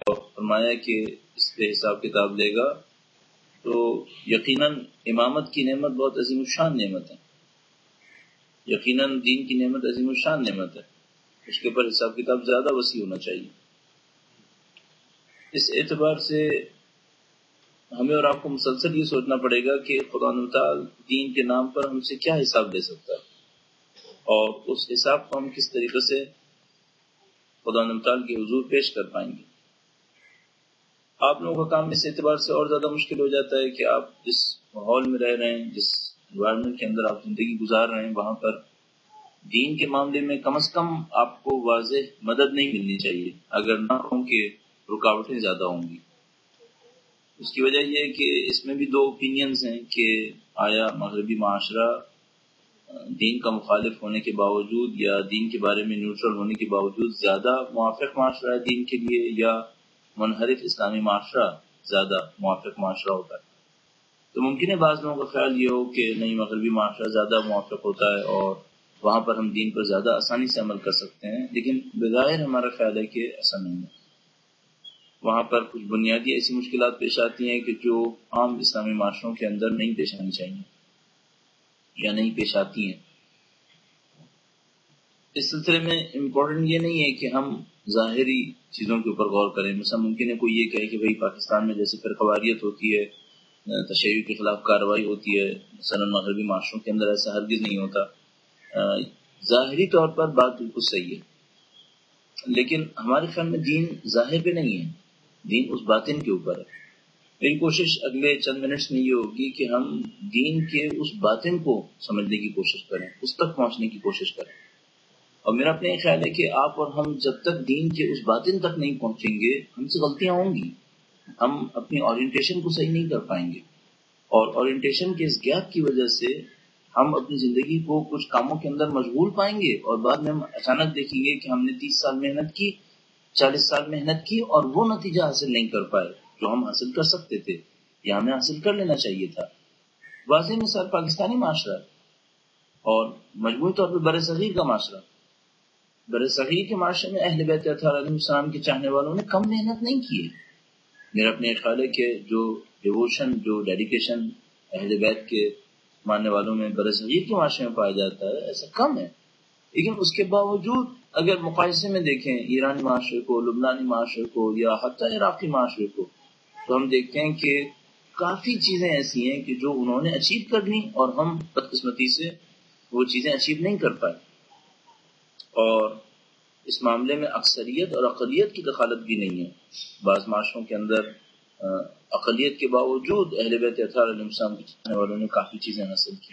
فرمایا کہ اس پہ حساب کتاب لے گا، تو یقیناً امامت کی نعمت بہت عظیم الشان نعمت ہے، یقیناً دین کی نعمت عظیم الشان نعمت ہے، اس کے اوپر حساب کتاب زیادہ وسیع ہونا چاہیے۔ اس اعتبار سے ہمیں اور آپ کو مسلسل یہ سوچنا پڑے گا کہ خدا تعالی دین کے نام پر ہم سے کیا حساب لے سکتا ہے، اور اس حساب کو ہم کس طریقے سے خدا تعالی کے حضور پیش کر پائیں گے۔ آپ لوگوں کا کام اس اعتبار سے اور زیادہ مشکل ہو جاتا ہے کہ آپ جس ماحول میں رہ رہے ہیں، جس انوائرمنٹ کے اندر آپ زندگی گزار رہے ہیں، وہاں پر دین کے معاملے میں کم از کم آپ کو واضح مدد نہیں ملنی چاہیے، اگر نہ ہوں کہ رکاوٹیں زیادہ ہوں گی۔ اس کی وجہ یہ ہے کہ اس میں بھی دو اوپینینز ہیں کہ آیا مغربی معاشرہ دین کا مخالف ہونے کے باوجود یا دین کے بارے میں نیوٹرل ہونے کے باوجود زیادہ موافق معاشرہ ہے دین کے لیے، یا منحرف اسلامی معاشرہ زیادہ موافق معاشرہ ہوتا ہے۔ تو ممکن ہے بعض لوگوں کا خیال یہ ہو کہ نہیں، مغربی معاشرہ زیادہ موافق ہوتا ہے اور وہاں پر ہم دین پر زیادہ آسانی سے عمل کر سکتے ہیں، لیکن بظاہر ہمارا خیال ہے کہ ایسا نہیں ہے۔ وہاں پر کچھ بنیادی ایسی مشکلات پیش آتی ہیں کہ جو عام اسلامی معاشروں کے اندر نہیں پیش آنی چاہیے یا نہیں پیش آتی ہیں۔ اس سلسلے میں امپورٹنٹ یہ نہیں ہے کہ ہم ظاہری چیزوں کے اوپر غور کریں۔ مثلا ممکن ہے کوئی یہ کہے کہ بھئی پاکستان میں جیسے فرقواریت ہوتی ہے، تشیع کے خلاف کارروائی ہوتی ہے، مثلا مغربی معاشروں کے اندر ایسا ہرگز نہیں ہوتا۔ ظاہری طور پر بات بالکل صحیح ہے، لیکن ہمارے خیال میں دین ظاہر پہ نہیں ہے، دین اس باطن کے اوپر ہے۔ میری کوشش اگلے چند منٹس میں یہ ہوگی کہ ہم دین کے اس باطن کو سمجھنے کی کوشش کریں، اس تک پہنچنے کی کوشش کریں۔ اور میرا اپنا یہ خیال ہے کہ آپ اور ہم جب تک دین کے اس باطن تک نہیں پہنچیں گے، ہم سے غلطیاں ہوں گی، ہم اپنی اورینٹیشن کو صحیح نہیں کر پائیں گے، اور اورینٹیشن کے اس گیپ کی وجہ سے ہم اپنی زندگی کو کچھ کاموں کے اندر مشغول پائیں گے، اور بعد میں ہم اچانک دیکھیں گے کہ ہم نے 30 سال محنت کی، 40 سال محنت کی، اور وہ نتیجہ حاصل نہیں کر پائے جو ہم حاصل کر سکتے تھے یا ہمیں حاصل کر لینا چاہیے تھا۔ واضح مثال پاکستانی معاشرہ ہے، اور مجموعی طور پر برصغیر کا معاشرہ۔ برصغیر کے معاشرے میں اہل بیت اطہار علیہ السلام کے چاہنے والوں نے کم محنت نہیں کی ہے۔ میرا اپنے خیال ہے کہ جو ڈیووشن، جو ڈیڈیکیشن اہل بیت کے ماننے والوں میں برصغیر کے معاشرے میں پایا جاتا ہے، ایسا کم ہے۔ لیکن اس کے باوجود اگر مقایسے میں دیکھیں ایرانی معاشرے کو، لبنانی معاشرے کو، یا حتیٰ عراقی معاشرے کو، تو ہم دیکھتے ہیں کہ کافی چیزیں ایسی ہیں کہ جو انہوں نے اچیو کر لی، اور ہم بدقسمتی سے وہ چیزیں اچیو نہیں کر پائے۔ اور اس معاملے میں اکثریت اور اقلیت کی دخالت بھی نہیں ہے۔ بعض معاشروں کے اندر اقلیت کے باوجود اہل بیت اطہار علیہ السلام کے چاہنے والوں نے کافی چیزیں حاصل کی۔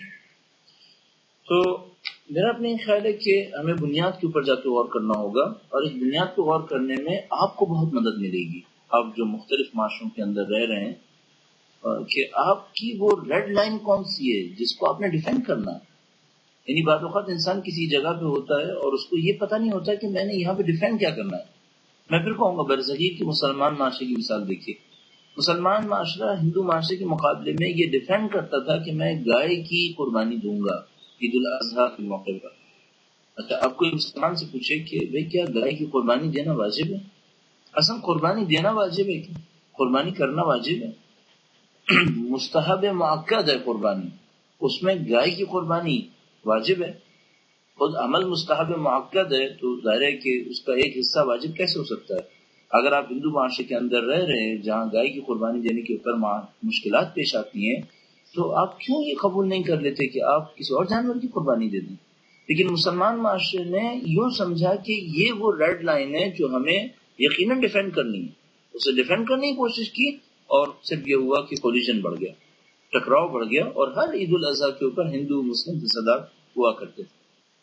تو میرا اپنا یہ خیال ہے کہ ہمیں بنیاد کے اوپر جا کے غور کرنا ہوگا، اور اس بنیاد کو غور کرنے میں آپ کو بہت مدد ملے گی، آپ جو مختلف معاشروں کے اندر رہ رہے ہیں، کہ آپ کی وہ ریڈ لائن کون سی ہے جس کو آپ نے ڈیفینڈ کرنا ہے۔ یعنی بعض اوقات انسان کسی جگہ پہ ہوتا ہے اور اس کو یہ پتہ نہیں ہوتا کہ میں نے یہاں پہ ڈیفینڈ کیا کرنا ہے۔ میں پھر کہوں گا برصغیر کے مسلمان معاشرے کی مثال دیکھیے۔ مسلمان معاشرہ ہندو معاشرے کے مقابلے میں یہ ڈیفینڈ کرتا تھا کہ میں گائے کی قربانی دوں گا عید الاضحیٰ کے موقع پر۔ اچھا، آپ کوئی مسلمان سے پوچھے کہ بھئی کیا گائے کی قربانی دینا واجب ہے؟ اصلا قربانی دینا واجب ہے کہ قربانی کرنا واجب ہے؟ مستحب مؤکد ہے قربانی، اس میں گائے کی قربانی واجب ہے۔ خود عمل مستحب مؤکد ہے تو ظاہر ہے کہ اس کا ایک حصہ واجب کیسے ہو سکتا ہے؟ اگر آپ ہندو معاشرے کے اندر رہ رہے ہیں جہاں گائے کی قربانی دینے کے اوپر مشکلات پیش آتی ہیں، تو آپ کیوں یہ قبول نہیں کر لیتے کہ آپ کسی اور جانور کی قربانی دے دیں؟ لیکن مسلمان معاشرے نے یوں سمجھا کہ یہ وہ ریڈ لائن ہے جو ہمیں یقیناً ڈیفینڈ کرنی ہے، اسے ڈیفینڈ کرنے کی کوشش کی، اور صرف یہ ہوا کہ کولیجن بڑھ گیا، ٹکراؤ بڑھ گیا، اور ہر عید الاضحیٰ کے اوپر ہندو مسلم فسادات ہوا کرتے تھے۔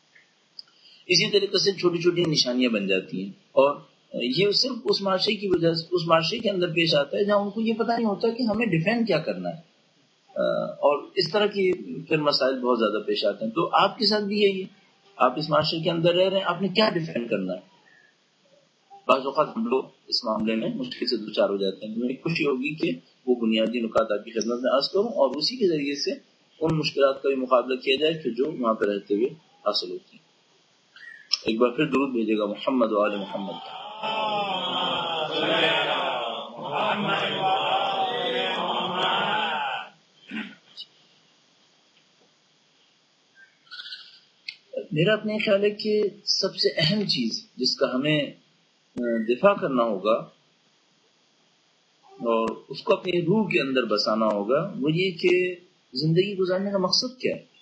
اسی طریقے سے چھوٹی چھوٹی نشانیاں بن جاتی ہیں، اور یہ صرف اس معاشرے کی وجہ سے، اس معاشرے کے اندر پیش آتا ہے جہاں ان کو یہ پتہ نہیں ہوتا کہ ہمیں ڈیفینڈ کیا کرنا ہے، اور اس طرح کی پھر مسائل بہت زیادہ پیش آتے ہیں۔ تو آپ کے ساتھ بھی یہی ہے، آپ اس معاشرے کے اندر رہ رہے ہیں، آپ نے کیا ڈیفینڈ کرنا ہے؟ بعض اوقات ہم لوگ اس معاملے میں مشکل سے دوچار ہو جاتے ہیں۔ مجھے خوشی ہوگی کہ وہ بنیادی نکات آپ کی خدمت میں عرض کروں، اور اسی کے ذریعے سے ان مشکلات کا بھی مقابلہ کیا جائے کہ جو وہاں پہ رہتے ہوئے حاصل ہوتی ہیں۔ ایک بار پھر درود بھیجے گا محمد و آل محمد۔ میرا اپنے خیال ہے کہ سب سے اہم چیز جس کا ہمیں دفاع کرنا ہوگا اور اس کو اپنی روح کے اندر بسانا ہوگا وہ یہ کہ زندگی گزارنے کا مقصد کیا ہے.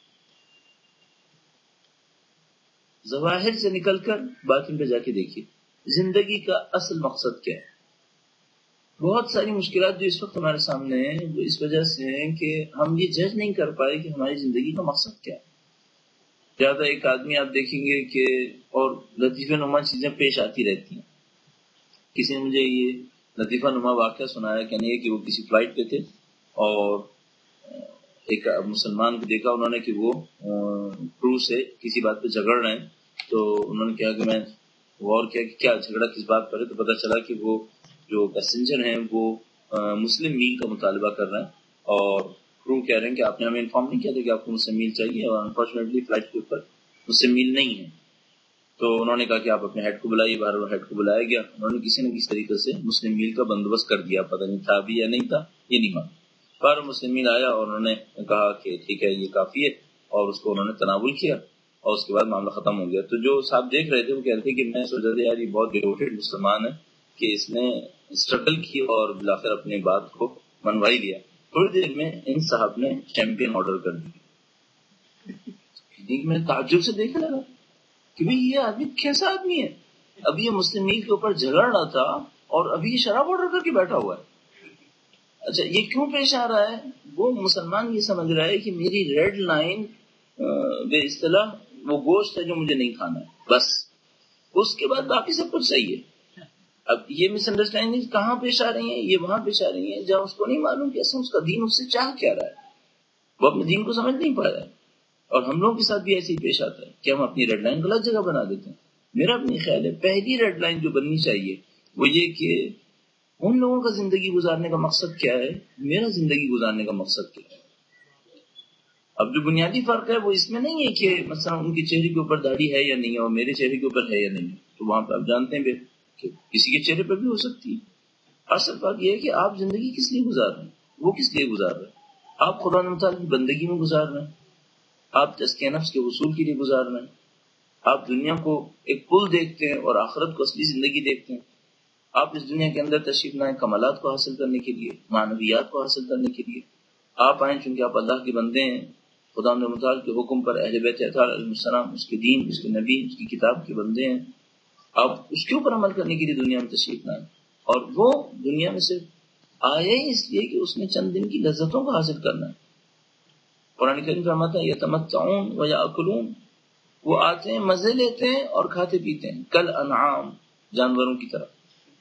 ظواہر سے نکل کر باطن پہ جا کے دیکھیے زندگی کا اصل مقصد کیا ہے. بہت ساری مشکلات جو اس وقت ہمارے سامنے ہیں وہ اس وجہ سے ہیں کہ ہم یہ جج نہیں کر پائے کہ ہماری زندگی کا مقصد کیا ہے. زیادہ ایک آدمی آپ دیکھیں گے کہ اور لطیفہ نما چیزیں پیش آتی رہتی ہیں. کسی نے مجھے یہ لطیفہ نما واقعہ سنایا کہ وہ کسی فلائٹ پہ تھے اور ایک مسلمان کو دیکھا انہوں نے کہ وہ کرو سے کسی بات پہ جھگڑ رہے ہیں. تو انہوں نے کہا کہ میں غور کیا کہ کیا جھگڑا کس بات پر ہے. تو پتہ چلا کہ وہ جو پیسنجر ہیں وہ مسلم میل کا مطالبہ کر رہے ہیں اور کرو کہہ رہے ہیں کہ آپ نے ہمیں انفارم نہیں کیا تھا کہ آپ کو مسلم میل چاہیے اور انفارچونیٹلی فلائٹ کے اوپر مسلم میل نہیں ہے. تو انہوں نے کہا کہ آپ اپنے ہیڈ کو بلائیے. باہر ہیڈ کو بلایا گیا. انہوں نے کسی نہ کسی طریقے سے مسلم میل کا بندوبست کر دیا. پتہ نہیں تھا بھی یا نہیں تھا یہ نہیں معلوم. باہر مسلم میل آیا اور انہوں نے کہا کہ ٹھیک ہے یہ کافی ہے اور اس کو انہوں نے تناول کیا اور اس کے بعد معاملہ ختم ہو گیا. تو جو صاحب دیکھ رہے تھے وہ کہہ رہے تھے کہ میں سوچا تھا یار یہ بہت ڈیوٹیڈ مسلمان ہے کہ اس نے اسٹرگل کی اور بلاخر اپنی بات کو منوائی لیا. تھوڑی دیر میں ان صاحب نے چیمپئن آرڈر کر دی. میں تعجب سے دیکھنے لگا کہ بھئی یہ آدمی کیسا آدمی ہے. ابھی یہ مسلم لیگ کے اوپر جھگڑ رہا تھا اور ابھی یہ شراب آرڈر کر کے بیٹھا ہوا ہے. اچھا یہ کیوں پیش آ رہا ہے؟ وہ مسلمان یہ سمجھ رہا ہے کہ میری ریڈ لائن بے اصطلاح وہ گوشت ہے جو مجھے نہیں کھانا ہے بس. اس کے بعد باقی سب کچھ صحیح ہے. اب یہ مس انڈرسٹینڈنگ کہاں پیش آ رہی ہیں؟ یہ وہاں پیش آ رہی ہیں جہاں اس کو نہیں معلوم کہ اصل اس کا دین اس سے چاہ کیا رہا ہے. وہ اپنے دین کو سمجھ نہیں پایا ہے. اور ہم لوگوں کے ساتھ بھی ایسے ہی پیش آتا ہے کہ ہم اپنی ریڈ لائن غلط جگہ بنا دیتے ہیں. میرا اپنی خیال ہے پہلی ریڈ لائن جو بننی چاہیے وہ یہ کہ ان لوگوں کا زندگی گزارنے کا مقصد کیا ہے, میرا زندگی گزارنے کا مقصد کیا ہے. اب جو بنیادی فرق ہے وہ اس میں نہیں ہے کہ مثلا ان کے چہرے کے اوپر داڑھی ہے یا نہیں ہے اور میرے چہرے کے اوپر ہے یا نہیں ہے. تو وہاں پہ آپ جانتے ہیں کہ کسی کے چہرے پر بھی ہو سکتی ہے. اصل بات یہ ہے کہ آپ زندگی کس لیے گزار رہے ہیں, وہ کس لیے گزار رہے ہیں. آپ خدا تعالیٰ کی بندگی میں گزار رہے ہیں, آپ تزکیہ نفس کے حصول کے لیے گزار رہے ہیں, آپ دنیا کو ایک پل دیکھتے ہیں اور آخرت کو اصلی زندگی دیکھتے ہیں. آپ اس دنیا کے اندر تشریف لائیں کمالات کو حاصل کرنے کے لیے, معنویات کو حاصل کرنے کے لیے. آپ آئیں چونکہ آپ اللہ کے بندے ہیں, خدا متعال کے حکم پر اہل بیت اطہار علیہ السلام اس کے دین, اس کے نبی, اس کی کتاب کے بندے ہیں. آپ اس کے اوپر عمل کرنے کے لیے دنیا میں تشریف لائیں. اور وہ دنیا میں صرف آئے اس لیے کہ اس نے چند دن کی لذتوں کو حاصل کرنا ہے. قرآن کریم فرماتا ہے یتمتعون ویأکلون, وہ آتے ہیں مزے لیتے ہیں اور کھاتے پیتے ہیں کل انعام, جانوروں کی طرح.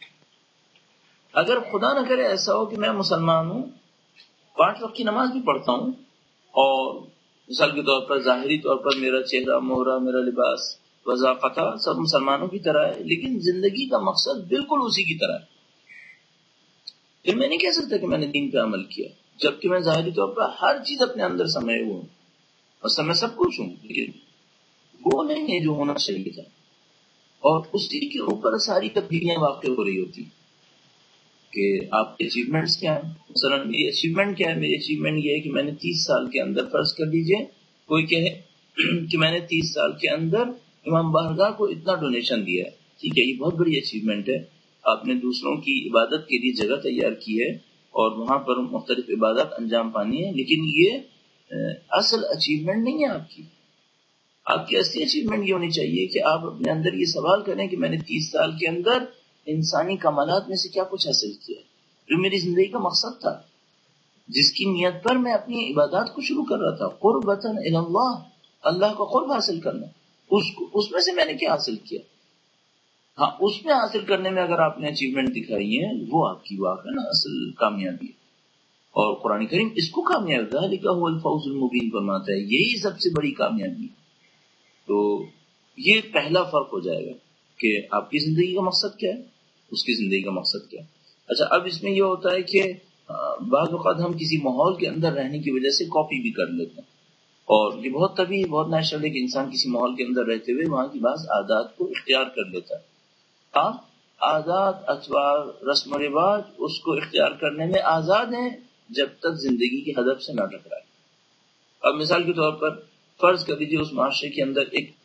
اگر خدا نہ کرے ایسا ہو کہ میں مسلمان ہوں, 5 وقت کی نماز بھی پڑھتا ہوں اور مثال کے طور پر ظاہری طور پر میرا چہرہ مہرہ, میرا لباس, وضاقتہ سب مسلمانوں کی طرح ہے, لیکن زندگی کا مقصد بالکل اسی کی طرح ہے, پھر میں نہیں کہہ سکتا کہ میں نے دین پہ عمل کیا, جبکہ میں ظاہری طور پر ہر چیز اپنے اندر سمجھے ہوں اور میں سب کچھ ہوں, لیکن وہ نہیں ہے جو ہونا چاہیے تھا. اور اسی کے اوپر ساری تبدیلیاں واقع ہو رہی ہوتی کہ آپ کے اچیومنٹس کیا ہیں. مثلا میری اچیومنٹ کیا ہے؟ میری اچیومنٹ یہ ہے کہ میں نے 30 سال کے اندر, فرض کر لیجئے کوئی کہے کہ میں نے 30 سال کے اندر امام بارگاہ کو اتنا ڈونیشن دیا ہے. ٹھیک ہے, یہ بہت بڑی اچیومنٹ ہے. آپ نے دوسروں کی عبادت کے لیے جگہ تیار کی ہے اور وہاں پر مختلف عبادات انجام پانی ہے, لیکن یہ اصل اچیومنٹ نہیں ہے آپ کی. آپ کی اصلی اچیومنٹ یہ ہونی چاہیے کہ آپ اپنے اندر یہ سوال کریں کہ میں نے 30 سال کے اندر انسانی کمالات میں سے کیا کچھ حاصل کیا, جو میری زندگی کا مقصد تھا, جس کی نیت پر میں اپنی عبادات کو شروع کر رہا تھا, قربتاً الی اللہ, اللہ کا قرب حاصل کرنا. اس میں سے میں نے کیا حاصل کیا؟ ہاں, اس میں حاصل کرنے میں اگر آپ نے اچیومنٹ دکھائی ہے وہ آپ کی واقع نا اصل کامیابی ہے. اور قرآن کریم اس کو کامیابی ذالک هو الفوز المبین فرماتا ہے, یہی سب سے بڑی کامیابی. تو یہ پہلا فرق ہو جائے گا کہ آپ کی زندگی کا مقصد کیا ہے, اس کی زندگی کا مقصد کیا ہے. اچھا, اب اس میں یہ ہوتا ہے کہ بعض اوقات ہم کسی ماحول کے اندر رہنے کی وجہ سے کاپی بھی کر لیتے ہیں, اور یہ بہت طبیعی, بہت نیچرل ہے کہ انسان کسی ماحول کے اندر رہتے ہوئے وہاں کی بعض عادات کو اختیار کر لیتا ہے. آپ عادات, اطوار, رسم و رواج اس کو اختیار کرنے میں آزاد ہیں جب تک زندگی کے ہدف سے نہ ٹکرائے. اب مثال کے طور پر فرض کر لیجیے اس معاشرے کے اندر ایک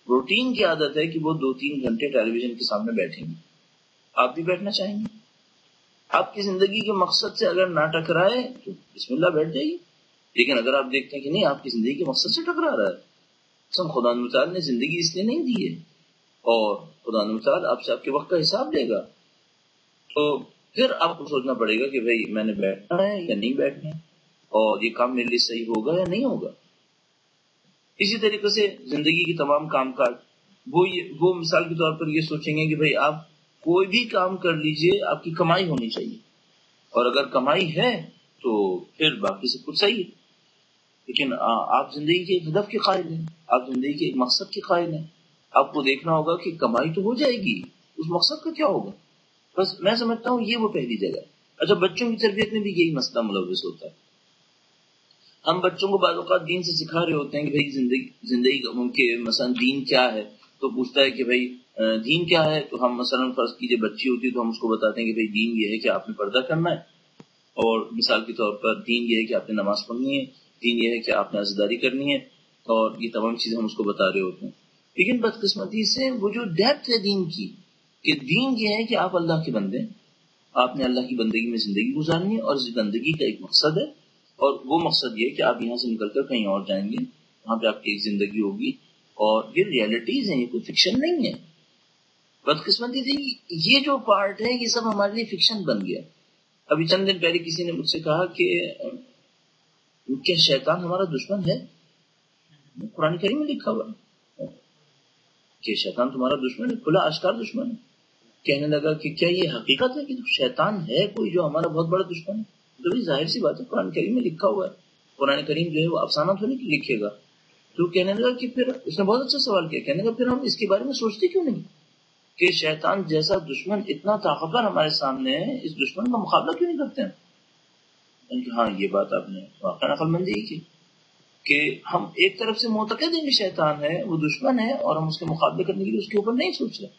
روٹین کی عادت ہے کہ وہ 2-3 گھنٹے ٹیلی ویژن کے سامنے بیٹھیں گے. آپ بھی بیٹھنا چاہیں گے؟ آپ کی زندگی کے مقصد سے اگر نہ ٹکرائے تو بسم اللہ بیٹھ جائیے. لیکن اگر آپ دیکھتے ہیں کہ نہیں آپ کی زندگی کے مقصد سے ٹکرا رہا ہے، خدا متعال نے زندگی اس لیے نہیں دی ہے اور خدا متعال آپ سے آپ کے وقت کا حساب لے گا، تو پھر آپ کو سوچنا پڑے گا کہ بھائی میں نے بیٹھنا ہے یا نہیں بیٹھنا ہے، اور یہ کام میرے لیے صحیح ہوگا یا نہیں ہوگا. اسی طریقے سے زندگی کے تمام کام کاج وہ مثال کے طور پر یہ سوچیں گے کہ بھائی آپ کوئی بھی کام کر لیجئے، آپ کی کمائی ہونی چاہیے، اور اگر کمائی ہے تو پھر باقی سب کچھ صحیح ہے. لیکن آپ زندگی کے ایک ہدف کے قائل ہیں، آپ زندگی کے ایک مقصد کے قائل ہیں. آپ کو دیکھنا ہوگا کہ کمائی تو ہو جائے گی، اس مقصد کا کیا ہوگا. بس میں سمجھتا ہوں یہ وہ پہلی جگہ ہے. اچھا، بچوں کی تربیت میں بھی یہی مسئلہ ملوث ہوتا ہے. ہم بچوں کو بعض اوقات دین سے سکھا رہے ہوتے ہیں کہ بھائی زندگی کے مثلا دین کیا ہے، تو پوچھتا ہے کہ بھائی دین کیا ہے، تو ہم مثلا فرض کیجیے بچی ہوتی ہے تو ہم اس کو بتاتے ہیں کہ بھائی دین یہ ہے کہ آپ نے پردہ کرنا ہے، اور مثال کے طور پر دین یہ ہے کہ آپ نے نماز پڑھنی ہے، دین یہ ہے کہ آپ نے عزاداری کرنی ہے، اور یہ تمام چیزیں ہم اس کو بتا رہے ہوتے ہیں. لیکن بدقسمتی سے وہ جو ڈیپتھ ہے دین کی، کہ دین یہ ہے کہ آپ اللہ کے بندے، آپ نے اللہ کی بندگی میں زندگی گزارنی ہے، اور اس بندگی کا ایک مقصد ہے، اور وہ مقصد یہ کہ آپ یہاں سے نکل کر کہیں اور جائیں گے، وہاں پہ آپ کی ایک زندگی ہوگی، اور یہ ریالٹیز ہیں، یہ کوئی فکشن نہیں ہے. بدقسمتی سے یہ جو پارٹ ہے یہ سب ہمارے لیے فکشن بن گیا. ابھی چند دن پہلے کسی نے مجھ سے کہا کہ کیا شیطان ہمارا دشمن ہے؟ قرآن کریم میں لکھا ہوا کہ شیطان تمہارا دشمن ہے، کھلا آشکار دشمن ہے. کہنے لگا کہ کیا یہ حقیقت ہے کہ شیطان ہے کوئی جو ہمارا بہت بڑا دشمن ہے؟ تو بھی ظاہر سی بات ہے، قرآن کریم میں لکھا ہوا ہے. قرآن کریم جو ہے وہ افسانہ تو نہیں لکھے گا. تو کہنے لگا کہ پھر اس نے بہت اچھا سوال کیا، کہنے لگا پھر ہم اس کے بارے میں سوچتے کیوں نہیں کہ شیطان جیسا دشمن اتنا طاقتور ہمارے سامنے ہے، اس دشمن کا مقابلہ کیوں نہیں کرتے ہیں؟ ہاں، یہ بات آپ نے واقعا عقل مندی کی کہ ہم ایک طرف سے معتقد ہیں کہ شیطان ہے، وہ دشمن ہے، اور ہم اس کے مقابلے کرنے کے لیے اس کے اوپر نہیں سوچ رہے.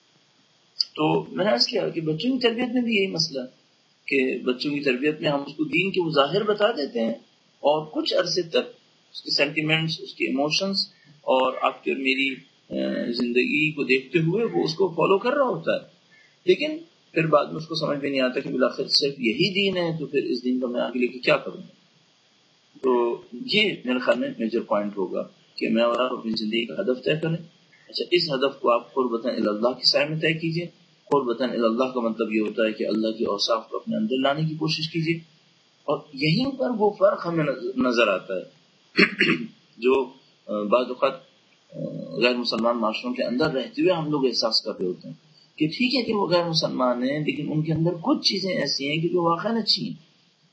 تو میں نے عرض کیا کہ بچوں کی تربیت میں بھی یہی مسئلہ ہے کہ بچوں کی تربیت میں ہم اس کو دین کے ظاہر بتا دیتے ہیں، اور کچھ عرصے تک اس کے سینٹیمنٹس، اس کے ایموشنز، اور آپ کی اور میری زندگی کو دیکھتے ہوئے وہ اس کو فالو کر رہا ہوتا ہے. لیکن پھر بعد میں اس کو سمجھ میں نہیں آتا کہ بالآخر صرف یہی دین ہے، تو پھر اس دین کو میں آگے لے کے کیا کروں. تو یہ میرے خیال میں میجر پوائنٹ ہوگا کہ میں اور آپ اپنی زندگی کا ہدف طے کریں. اچھا، اس ہدف کو آپ قربتاً اللہ کی سائے میں طے کیجیے. قربتاً اللہ کا مطلب یہ ہوتا ہے کہ اللہ کے اوصاف کو اپنے اندر لانے کی کوشش کیجیے. اور یہیں پر وہ فرق ہمیں نظر آتا ہے جو بعض اوقات غیر مسلمان معاشروں کے اندر رہتے ہوئے ہم لوگ احساس کر رہے ہوتے ہیں کہ ٹھیک ہے کہ وہ غیر مسلمان ہیں، لیکن ان کے اندر کچھ چیزیں ایسی ہیں کہ جو واقعاً اچھی ہیں،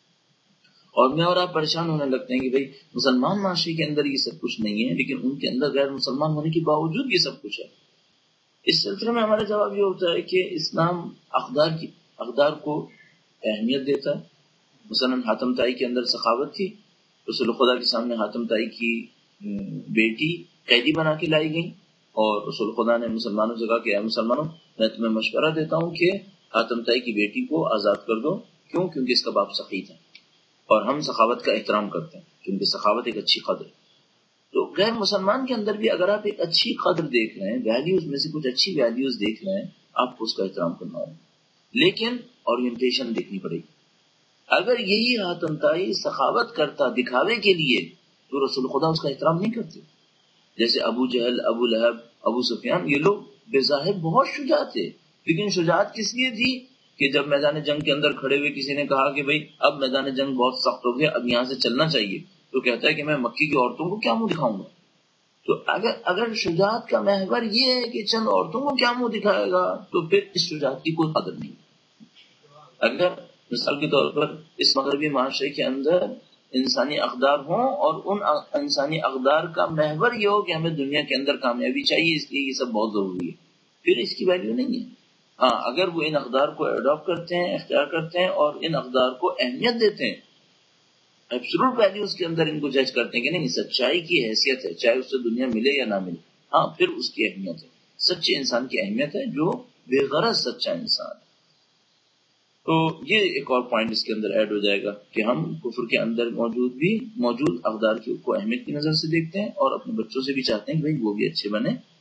اور میں اور آپ پریشان ہونے لگتے ہیں کہ بھئی مسلمان معاشرے کے اندر یہ سب کچھ نہیں ہے، لیکن ان کے اندر غیر مسلمان ہونے کے باوجود یہ سب کچھ ہے. اس سلسلے میں ہمارا جواب یہ ہوتا ہے کہ اسلام اقدار کو اہمیت دیتا ہے. مثلا حاتم طائی کے اندر سخاوت تھی، رسول خدا کے سامنے حاتم طائی کی بیٹی قیدی بنا کے لائی گئی، اور رسول خدا نے مسلمانوں سے کہا کہ اے مسلمانوں، میں تمہیں مشورہ دیتا ہوں کہ حاتم طائی کی بیٹی کو آزاد کر دو. کیوں؟ کیونکہ اس کا باپ سخی تھا، اور ہم سخاوت کا احترام کرتے ہیں کیونکہ سخاوت ایک اچھی قدر ہے. تو غیر مسلمان کے اندر بھی اگر آپ ایک اچھی قدر دیکھ رہے ہیں، ویلیوز میں سے کچھ اچھی ویلیوز دیکھ رہے ہیں، آپ کو اس کا احترام کرنا ہوگا. لیکن اورینٹیشن دیکھنی پڑے گی. اگر یہی حاتم طائی سخاوت کرتا دکھاوے کے لیے تو رسول خدا اس کا احترام نہیں کرتے. جیسے ابو جہل، ابو لہب، ابو سفیان، یہ لوگ بظاہر بہت شجاع تھے، لیکن شجاعت کس لیے تھی کہ جب میدان جنگ کے اندر کھڑے ہوئے کسی نے کہا کہ بھئی اب میدان جنگ بہت سخت ہو گیا، اب یہاں سے چلنا چاہیے، تو کہتا ہے کہ میں مکی کی عورتوں کو کیا منہ دکھاؤں گا. تو اگر شجاعت کا محور یہ ہے کہ چند عورتوں کو کیا منہ دکھائے گا، تو پھر اس شجاعت کی کوئی قدر نہیں. اگر مثال کے طور پر اس مغربی معاشرے کے اندر انسانی اقدار ہوں، اور ان انسانی اقدار کا محور یہ ہو کہ ہمیں دنیا کے اندر کامیابی چاہیے، اس لیے یہ سب بہت ضروری ہے، پھر اس کی ویلیو نہیں ہے. ہاں، اگر وہ ان اقدار کو اڈاپٹ کرتے ہیں، اختیار کرتے ہیں، اور ان اقدار کو اہمیت دیتے ہیں، ایبسولوٹ ویلیوز کے اندر ان کو جج کرتے ہیں کہ نہیں سچائی کی حیثیت ہے، چاہے اس سے دنیا ملے یا نہ ملے، ہاں پھر اس کی اہمیت ہے. سچے انسان کی اہمیت ہے جو بے غرض سچا انسان ہے. تو یہ ایک اور پوائنٹ اس کے اندر ایڈ ہو جائے گا کہ ہم کفر کے اندر موجود اقدار کو اہمیت کی نظر سے دیکھتے ہیں، اور اپنے بچوں سے بھی چاہتے ہیں کہ بھائی وہ بھی اچھے بنے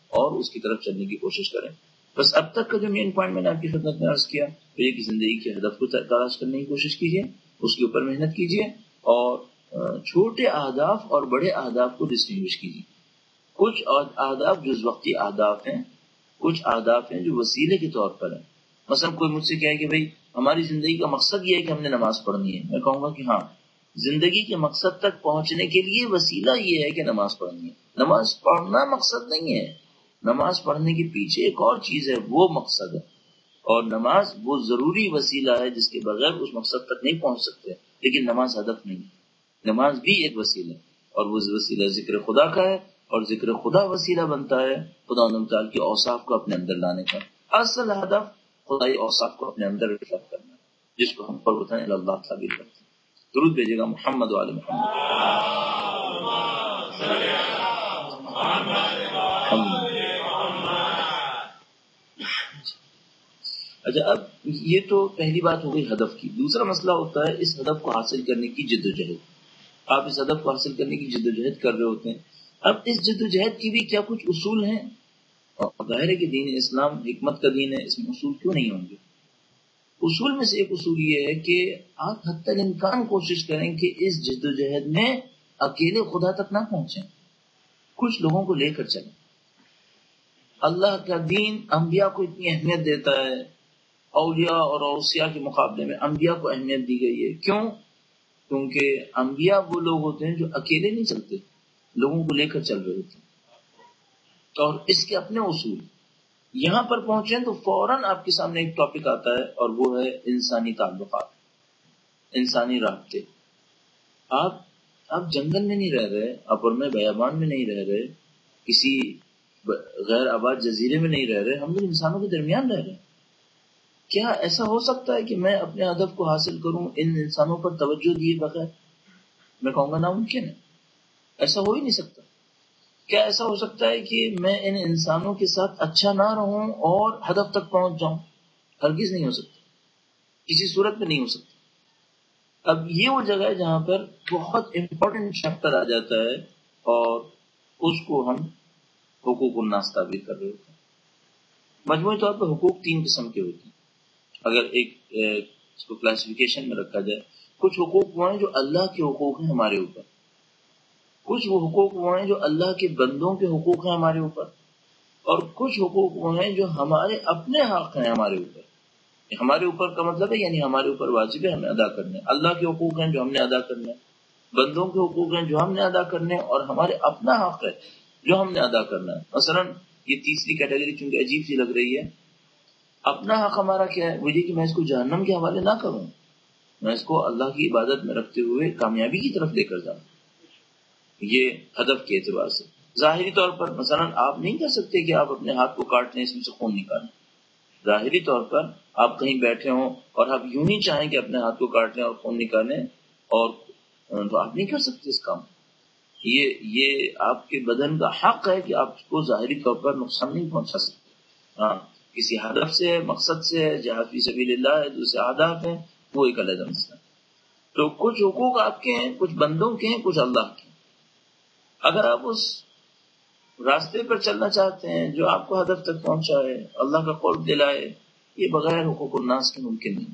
اور اس کی طرف چلنے کی کوشش کریں. بس اب تک کا جو مین پوائنٹ میں نے آپ کی خدمت میں عرض کیا تو یہ کہ زندگی کے ہدف کو تلاش کرنے کی کوشش کیجیے، اس کے اوپر محنت کیجیے، اور چھوٹے اہداف اور بڑے اہداف کو ڈسٹنگوش کیجیے. کچھ اہداف جز وقتی اہداف ہیں، کچھ اہداف ہیں جو وسیلے کے طور پر ہیں. مثلا کوئی مجھ سے کہے کہ بھائی ہماری زندگی کا مقصد یہ ہے کہ ہم نے نماز پڑھنی ہے، میں کہوں گا کہ ہاں، زندگی کے مقصد تک پہنچنے کے لیے وسیلہ یہ ہے کہ نماز پڑھنی ہے. نماز پڑھنا مقصد نہیں ہے، نماز پڑھنے کے پیچھے ایک اور چیز ہے، وہ مقصد ہے. اور نماز وہ ضروری وسیلہ ہے جس کے بغیر اس مقصد تک نہیں پہنچ سکتے، لیکن نماز ہدف نہیں ہے، نماز بھی ایک وسیلہ ہے، اور وہ وسیلہ ذکر خدا کا ہے، اور ذکر خدا وسیلہ بنتا ہے خدا تعالیٰ کے اوصاف کو اپنے اندر لانے کا. اصل ہدف خدائی اوصاف کو اپنے اندر ریفلیکٹ کرنا ہے، جس کو ہم قربتاً اللہ تعبیر کرتے ہیں. درود بھیجے گا محمد وعلی محمد. اچھا، اب یہ تو پہلی بات ہو گئی ہدف کی. دوسرا مسئلہ ہوتا ہے اس ہدف کو حاصل کرنے کی جد و جہد. آپ اس ہدف کو حاصل کرنے کی جد و جہد کر رہے ہوتے ہیں. اب اس جد و جہد کی بھی کیا کچھ اصول ہیں؟ ظاہر ہے کہ دین اسلام حکمت کا دین ہے، اس میں اصول کیوں نہیں ہوں گے؟ اصول میں سے ایک اصول یہ ہے کہ آپ حتی الامکان کوشش کریں کہ اس جد و جہد میں اکیلے خدا تک نہ پہنچیں، کچھ لوگوں کو لے کر چلیں. اللہ کا دین انبیاء کو اتنی اہمیت دیتا ہے، اولیاء اور اوصیاء کے مقابلے میں انبیاء کو اہمیت دی گئی ہے. کیوں؟ کیونکہ انبیاء وہ لوگ ہوتے ہیں جو اکیلے نہیں چلتے، لوگوں کو لے کر چل رہے ہوتے ہیں، اور اس کے اپنے اصول. یہاں پر پہنچیں تو فوراً آپ کے سامنے ایک ٹاپک آتا ہے، اور وہ ہے انسانی تعلقات، انسانی رابطے. آپ جنگل میں نہیں رہ رہے، آپ اور میں بیابان میں نہیں رہ رہے، کسی غیر آباد جزیرے میں نہیں رہ رہے، ہم لوگ انسانوں کے درمیان رہ رہے ہیں. کیا ایسا ہو سکتا ہے کہ میں اپنے ہدف کو حاصل کروں ان انسانوں پر توجہ دیے بغیر؟ میں کہوں گا ناممکن ہے، ایسا ہو ہی نہیں سکتا. کیا ایسا ہو سکتا ہے کہ میں ان انسانوں کے ساتھ اچھا نہ رہوں اور ہدف تک پہنچ جاؤں؟ ہرگز نہیں ہو سکتا، کسی صورت میں نہیں ہو سکتا. اب یہ وہ جگہ ہے جہاں پر بہت امپورٹنٹ چیپٹر آ جاتا ہے، اور اس کو ہم حقوق الناس تعبیر کر رہے ہوتے ہیں. مجموعی طور پر حقوق 3 قسم کے ہوتے ہیں. اگر ایک اس کو کلاسیفیکیشن میں رکھا جائے، کچھ حقوق وہ ہیں جو اللہ کے حقوق ہیں ہمارے اوپر، کچھ وہ حقوق وہ ہیں جو اللہ کے بندوں کے حقوق ہیں ہمارے اوپر، اور کچھ حقوق وہ ہیں جو ہمارے اپنے حق ہیں ہمارے اوپر. ہمارے اوپر کا مطلب ہے یعنی ہمارے اوپر واجب ہے ہمیں ادا کرنے. اللہ کے حقوق ہیں جو ہم نے ادا کرنے، بندوں کے حقوق ہیں جو ہم نے ادا کرنے، اور ہمارے اپنا حق ہے جو ہم نے ادا کرنا ہے. مثلا یہ تیسری کیٹیگری چونکہ عجیب سی لگ رہی ہے، اپنا حق ہمارا کیا ہے؟ وہ یہ کہ میں اس کو جہنم کے حوالے نہ کروں، میں اس کو اللہ کی عبادت میں رکھتے ہوئے کامیابی کی طرف لے کر جاؤں. یہ ہدف کے اعتبار سے ظاہری طور پر مثلا آپ نہیں کر سکتے کہ آپ اپنے ہاتھ کو کاٹ لیں، اس میں سے خون نکالیں. ظاہری طور پر آپ کہیں بیٹھے ہوں اور آپ یوں ہی چاہیں کہ اپنے ہاتھ کو کاٹ لیں اور خون نکالیں، اور تو آپ نہیں کر سکتے اس کام. یہ آپ کے بدن کا حق ہے کہ آپ کو ظاہری طور پر نقصان نہیں پہنچا سکتے. ہاں، کسی ہدف سے، مقصد سے، جہاد فی سبیل اللہ ہے، دوسرے اہداف ہیں، وہ ایک علیحدہ مسئلہ. تو کچھ حقوق آپ کے ہیں، کچھ بندوں کے ہیں، کچھ اللہ کے ہیں. اگر آپ اس راستے پر چلنا چاہتے ہیں جو آپ کو ہدف تک پہنچائے، اللہ کا قرب دلائے، یہ بغیر حقوق الناس کے ممکن نہیں.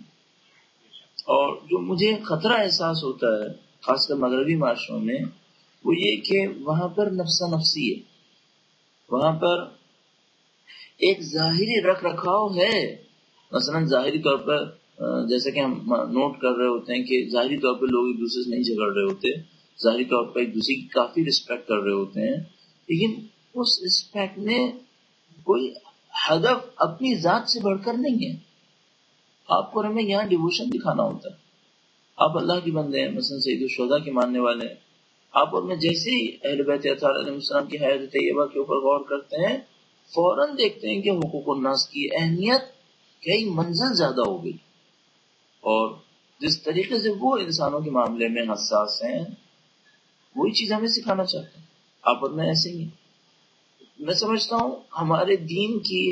اور جو مجھے خطرہ احساس ہوتا ہے خاص کر مغربی معاشروں میں، وہ یہ کہ وہاں پر نفسا نفسی ہے، وہاں پر ایک ظاہری رکھ رکھاؤ ہے. مثلا ظاہری طور پر جیسا کہ ہم نوٹ کر رہے ہوتے ہیں کہ ظاہری طور پر لوگ ایک دوسرے سے نہیں جھگڑ رہے ہوتے، ظاہری طور پر ایک دوسرے کی کافی رسپیکٹ کر رہے ہوتے ہیں، لیکن اس رسپیکٹ میں کوئی ہدف اپنی ذات سے بڑھ کر نہیں ہے. آپ کو ہمیں یہاں ڈیووشن دکھانا ہوتا ہے. آپ اللہ کی بندے ہیں، مثلا سید الشہداء کے ماننے والے ہیں. آپ اور میں جیسے ہی اہل بیت اطہار علیہ السلام کی حیات طیبہ کے اوپر غور کرتے ہیں، فوراً دیکھتے ہیں کہ حقوق الناس کی اہمیت کئی منزل زیادہ ہو گئی، اور جس طریقے سے وہ انسانوں کے معاملے میں حساس ہیں، وہی چیز ہمیں سکھانا چاہتے ہیں. آپ اور میں ایسے ہی. میں سمجھتا ہوں ہمارے دین کی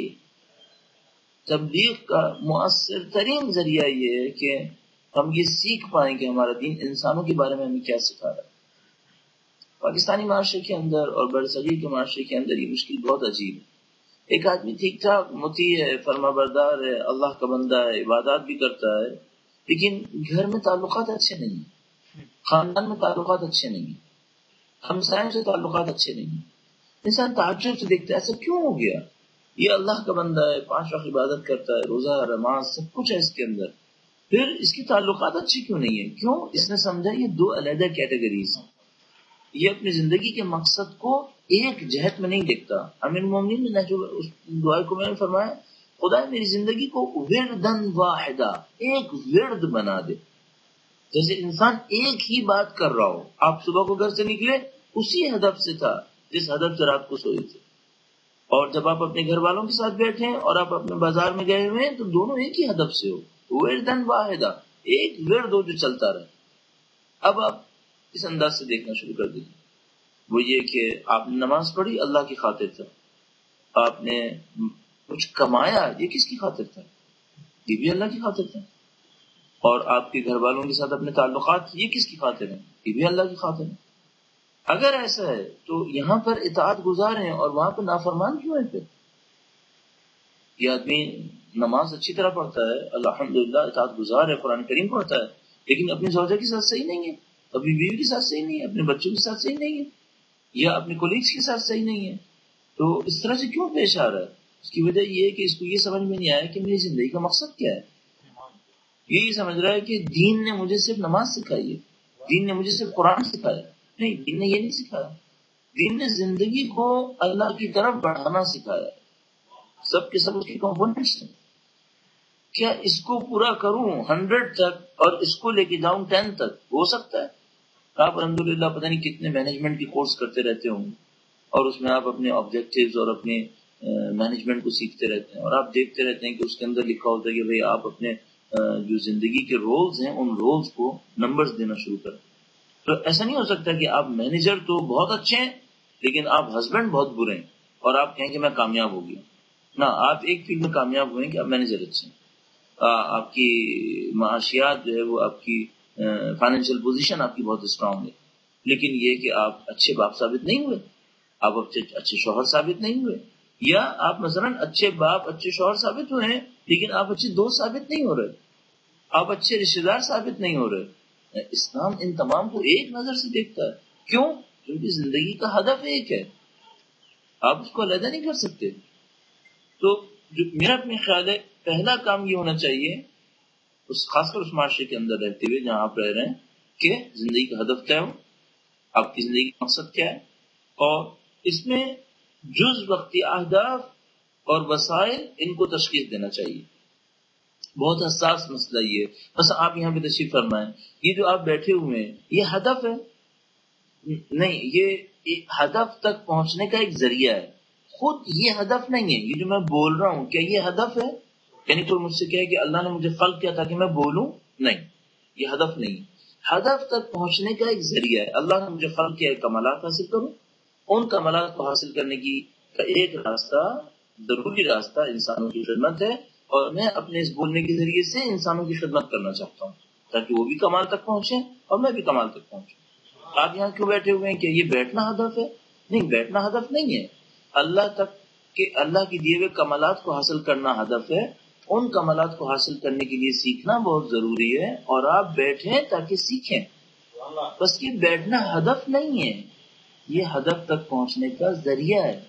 تبلیغ کا مؤثر ترین ذریعہ یہ ہے کہ ہم یہ سیکھ پائیں کہ ہمارا دین انسانوں کے بارے میں ہمیں کیا سکھا رہا ہے. پاکستانی معاشرے کے اندر اور برصغیر کے معاشرے کے اندر یہ مشکل بہت عجیب ہے. ایک آدمی ٹھیک ٹھاک مطیع ہے، فرما بردار ہے، اللہ کا بندہ ہے، عبادات بھی کرتا ہے، لیکن گھر میں تعلقات اچھے نہیں ہیں، خاندان میں تعلقات اچھے نہیں ہیں، ہمسایوں سے تعلقات اچھے نہیں ہیں۔ انسان تعجب سے دیکھتا ہے ایسا کیوں ہو گیا؟ یہ اللہ کا بندہ ہے، 5 وقت عبادت کرتا ہے، روزہ نماز سب کچھ ہے اس کے اندر، پھر اس کی تعلقات اچھی کیوں نہیں ہے؟ کیوں؟ اس نے سمجھا یہ 2 علیحدہ کیٹیگریز ہیں، یہ اپنی زندگی کے مقصد کو ایک جہت میں نہیں دیکھتا۔ امیر المومنین نے جو اس دعا کو میں نے فرمایا، خدا میری زندگی کو وردن واحدہ، ایک ورد بنا دے، جیسے انسان ایک ہی بات کر رہا ہو۔ آپ صبح کو گھر سے نکلے اسی ہدف سے تھا جس ہدف سے رات کو سوئے تھے، اور جب آپ اپنے گھر والوں کے ساتھ بیٹھے ہیں اور آپ اپنے بازار میں گئے ہوئے ہیں تو دونوں ایک ہی ہدف سے ہو، وردن واحدہ، ایک ورد ہو جو چلتا رہے۔ اب آپ اس انداز سے دیکھنا شروع کر دیجیے، وہ یہ کہ آپ نے نماز پڑھی اللہ کی خاطر تھا، آپ نے کچھ کمایا یہ کس کی خاطر تھا؟ یہ بھی اللہ کی خاطر تھا، اور آپ کے گھر والوں کے ساتھ اپنے تعلقات یہ کس کی خاطر ہیں؟ یہ بھی اللہ کی خاطر ہے۔ اگر ایسا ہے تو یہاں پر اطاعت گزار ہیں اور وہاں پر نافرمان کیوں ہے؟ پھر یہ آدمی نماز اچھی طرح پڑھتا ہے، الحمدللہ اطاعت گزار ہے، قرآن کریم پڑھتا ہے، لیکن اپنی زوجہ کے ساتھ صحیح نہیں ہے، اپنی بیوی کے ساتھ صحیح نہیں ہے، اپنے بچوں کے ساتھ صحیح نہیں ہے، یا اپنے کولیگز کے ساتھ صحیح نہیں ہے، تو اس طرح سے کیوں پیش آ رہا ہے؟ اس کی وجہ یہ ہے کہ اس کو یہ سمجھ میں نہیں آیا کہ میری زندگی کا مقصد کیا ہے۔ یہی سمجھ رہا ہے کہ دین نے مجھے صرف نماز سکھائی ہے، دین نے مجھے صرف قرآن سکھایا۔ نہیں، دین نے یہ نہیں سکھایا، دین نے زندگی کو اللہ کی طرف بڑھانا سکھایا۔ سب کے سب اس کے کمپوننٹس ہیں۔ کیا اس کو پورا کروں 100 تک اور اس کو لے کے جاؤں 10 تک؟ ہو سکتا ہے آپ الحمدللہ پتہ نہیں کتنے مینجمنٹ کے کورس کرتے رہتے ہوں، اور اس میں آپ اپنے آبجیکٹیوز اور اپنے مینجمنٹ کو سیکھتے رہتے ہیں، اور آپ دیکھتے رہتے ہیں کہ اس کے اندر لکھا ہوتا ہے کہ بھئی آپ اپنے جو زندگی کے رولز ہیں ان رولز کو نمبرز دینا شروع کریں۔ تو ایسا نہیں ہو سکتا کہ آپ مینیجر تو بہت اچھے ہیں لیکن آپ ہسبینڈ بہت برے ہیں اور آپ کہیں کہ میں کامیاب ہو گیا۔ نہ، آپ ایک فیلڈ میں کامیاب ہوئے کہ آپ مینیجر اچھے ہیں، آپ کی معاشیات جو ہے وہ آپ کی فائنینشیل پوزیشن آپ کی بہت اسٹرانگ ہے، لیکن یہ کہ آپ اچھے باپ ثابت نہیں ہوئے، آپ اچھے شوہر ثابت نہیں ہوئے، یا آپ مثلا اچھے باپ اچھے شوہر ثابت ہوئے ہیں لیکن آپ اچھے دوست ثابت نہیں ہو رہے، آپ اچھے رشتے دار ثابت نہیں ہو رہے۔ اسلام ان تمام کو ایک نظر سے دیکھتا ہے۔ کیوں؟ کیونکہ زندگی کا ہدف ایک ہے، آپ اس کو علیحدہ نہیں کر سکتے۔ تو جو میرا اپنے خیال ہے پہلا کام یہ ہونا چاہیے، خاص کر اس معاشرے کے اندر رہتے ہوئے جہاں آپ رہ رہے ہیں، کہ زندگی کا ہدف طے ہو، آپ کی زندگی کا مقصد کیا ہے، اور اس میں جز وقتی اہداف اور وسائل ان کو تشخیص دینا چاہیے۔ بہت حساس مسئلہ یہ، بس آپ یہاں پہ تشریف فرمائیں، یہ جو آپ بیٹھے ہوئے ہیں یہ ہدف ہے؟ نہیں، یہ ہدف تک پہنچنے کا ایک ذریعہ ہے، خود یہ ہدف نہیں ہے۔ یہ جو میں بول رہا ہوں کیا یہ ہدف ہے؟ یعنی کوئی مجھ سے کہے کہ اللہ نے مجھے خلق کیا تھا کہ میں بولوں، نہیں، یہ ہدف نہیں ہے۔ ہدف تک پہنچنے کا ایک ذریعہ ہے۔ اللہ نے مجھے خلق کیا ہے کمالات حاصل کروں، ان کمالات کو حاصل کرنے کی کا ایک راستہ، ضروری راستہ انسانوں کی خدمت ہے، اور میں اپنے اس بولنے کے ذریعے سے انسانوں کی خدمت کرنا چاہتا ہوں تاکہ وہ بھی کمال تک پہنچیں اور میں بھی کمال تک پہنچوں۔ آپ یہاں کیوں بیٹھے ہوئے ہیں؟ کہ یہ بیٹھنا ہدف ہے؟ نہیں، بیٹھنا ہدف نہیں ہے، اللہ تک کہ اللہ کی دیے ہوئے کمالات کو حاصل کرنا ہدف ہے۔ ان کمالات کو حاصل کرنے کے لیے سیکھنا بہت ضروری ہے، اور آپ بیٹھیں تاکہ سیکھیں، بس یہ بیٹھنا ہدف نہیں ہے، یہ ہدف تک پہنچنے کا ذریعہ ہے۔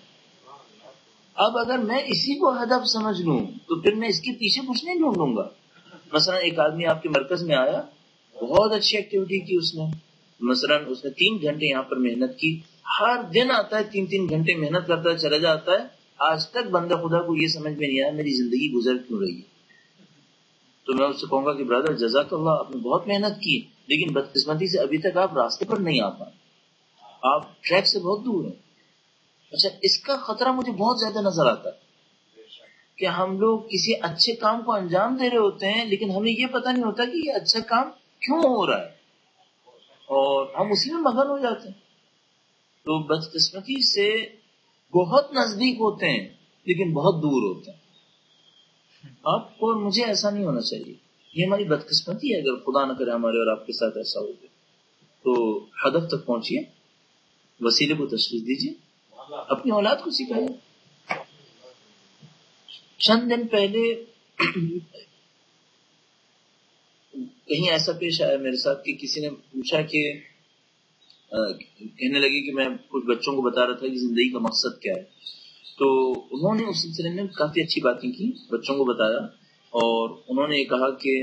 اب اگر میں اسی کو ہدف سمجھ لوں تو پھر میں اس کے پیچھے کچھ نہیں ڈھونڈوں گا۔ مثلا ایک آدمی آپ کے مرکز میں آیا، بہت اچھی ایکٹیویٹی کی اس نے، مثلا اس نے 3 گھنٹے یہاں پر محنت کی، ہر دن آتا ہے 3 گھنٹے محنت کرتا ہے چلا جاتا ہے، آج تک بندہ خدا کو یہ سمجھ میں نہیں آیا میری زندگی گزر کیوں رہی ہے۔ تو میں اس سے کہوں گا کہ برادر جزاک اللہ، آپ نے بہت محنت کی، لیکن بدقسمتی سے ابھی تک آپ راستے پر نہیں آ پائے، آپ ٹریک سے بہت دور ہیں۔ اچھا، اس کا خطرہ مجھے بہت زیادہ نظر آتا ہے کہ ہم لوگ کسی اچھے کام کو انجام دے رہے ہوتے ہیں لیکن ہمیں یہ پتہ نہیں ہوتا کہ یہ اچھا کام کیوں ہو رہا ہے، اور ہم اسی میں مگن ہو جاتے ہیں۔ تو بدقسمتی سے بہت نزدیک ہوتے ہیں لیکن بہت دور ہوتے ہیں۔ آپ کو مجھے ایسا نہیں ہونا چاہیے، یہ ہماری بدقسمتی ہے اگر خدا نہ کرے ہمارے اور آپ کے ساتھ ایسا ہو جائے۔ تو ہدف تک پہنچیے، وسیلے کو تشخیص دیجیے، اپنی اولاد کو سکھائیے۔ چند دن پہلے کہیں ایسا پیش آیا میرے ساتھ کہ کسی نے پوچھا کہ کہنے لگے کہ میں کچھ بچوں کو بتا رہا تھا کہ زندگی کا مقصد کیا ہے. تو انہوں نے اس سلسلے میں کافی اچھی باتیں کی، بچوں کو بتایا، اور انہوں نے یہ کہا کہ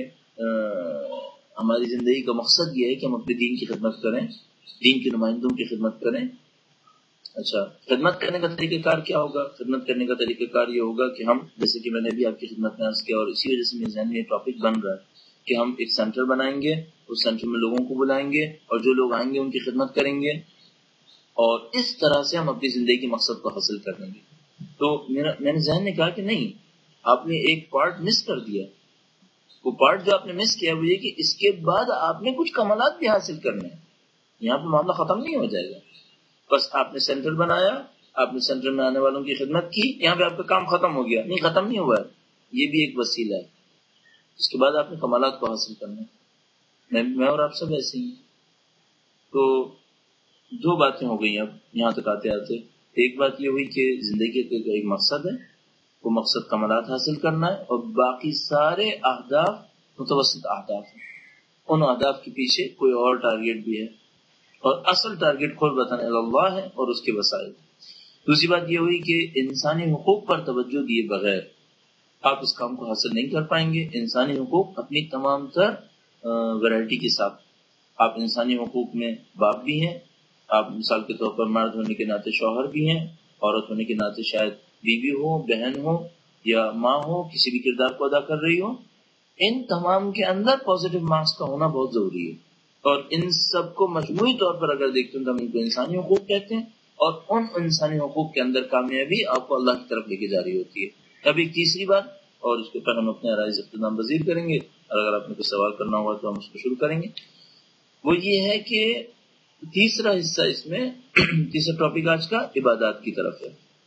ہماری زندگی کا مقصد یہ ہے کہ ہم اپنے دین کی خدمت کریں، دین کے نمائندوں کی خدمت کریں. اچھا، خدمت کرنے کا طریقہ کار کیا ہوگا؟ خدمت کرنے کا طریقہ کار یہ ہوگا کہ ہم، جیسے کہ میں نے بھی آپ کی خدمت میں عرض کیا اور اسی وجہ سے میرے ذہن میں یہ ٹاپک بن رہا ہے کہ ہم ایک سینٹر بنائیں گے، اس سینٹر میں لوگوں کو بلائیں گے اور جو لوگ آئیں گے ان کی خدمت کریں گے، اور اس طرح سے ہم اپنی زندگی کے مقصد کو حاصل کر لیں گے. تو میں نے ذہن میں کہا کہ نہیں، آپ نے ایک پارٹ مس کر دیا. وہ پارٹ جو آپ نے مس کیا وہ یہ کہ اس کے بعد آپ نے کچھ کمالات بھی حاصل کرنے ہیں. یہاں پہ معاملہ ختم نہیں ہو جائے گا. بس آپ نے سینٹر بنایا، آپ نے سینٹر میں آنے والوں کی خدمت کی، یہاں پہ آپ کا کام ختم ہو گیا. نہیں، ختم نہیں ہوا ہے، یہ بھی ایک وسیلہ ہے. اس کے بعد آپ نے کمالات کو حاصل کرنا ہے. میں اور آپ سب ایسے ہی ہیں. تو دو باتیں ہو گئی اب یہاں تک آتے آتے. ایک بات یہ ہوئی کہ زندگی کا ایک مقصد ہے، وہ مقصد کمالات حاصل کرنا ہے، اور باقی سارے اہداف متوسط اہداف ہیں. ان اہداف کے پیچھے کوئی اور ٹارگیٹ بھی ہے، اور اصل ٹارگیٹ قربۃ اللہ ہے اور اس کے وسائل. دوسری بات یہ ہوئی کہ انسانی حقوق پر توجہ دیے بغیر آپ اس کام کو حاصل نہیں کر پائیں گے. انسانی حقوق اپنی تمام تر ورائٹی کے ساتھ. آپ انسانی حقوق میں باپ بھی ہیں، آپ مثال کے طور پر مرد ہونے کے ناطے شوہر بھی ہیں، عورت ہونے کے ناطے شاید بیوی ہو، بہن ہو یا ماں ہو، کسی بھی کردار کو ادا کر رہی ہو. ان تمام کے اندر پازیٹیو مارکس کا ہونا بہت ضروری ہے، اور ان سب کو مجموعی طور پر اگر دیکھتے ہیں تو ہم ان کو انسانی حقوق کہتے ہیں. اور ان انسانی حقوق کے اندر کامیابی آپ کو اللہ کی طرف لے کے جا رہی ہوتی ہے. اب ایک تیسری بات، اور اس کے اوپر ہم اپنے آرائز اختتام پذیر کریں گے، اور اگر آپ نے کوئی سوال کرنا ہوگا تو ہم اس کو شروع کریں گے. وہ یہ ہے کہ تیسرا حصہ اس میں تیسرا ٹاپک آج کا عبادات کی طرف ہے.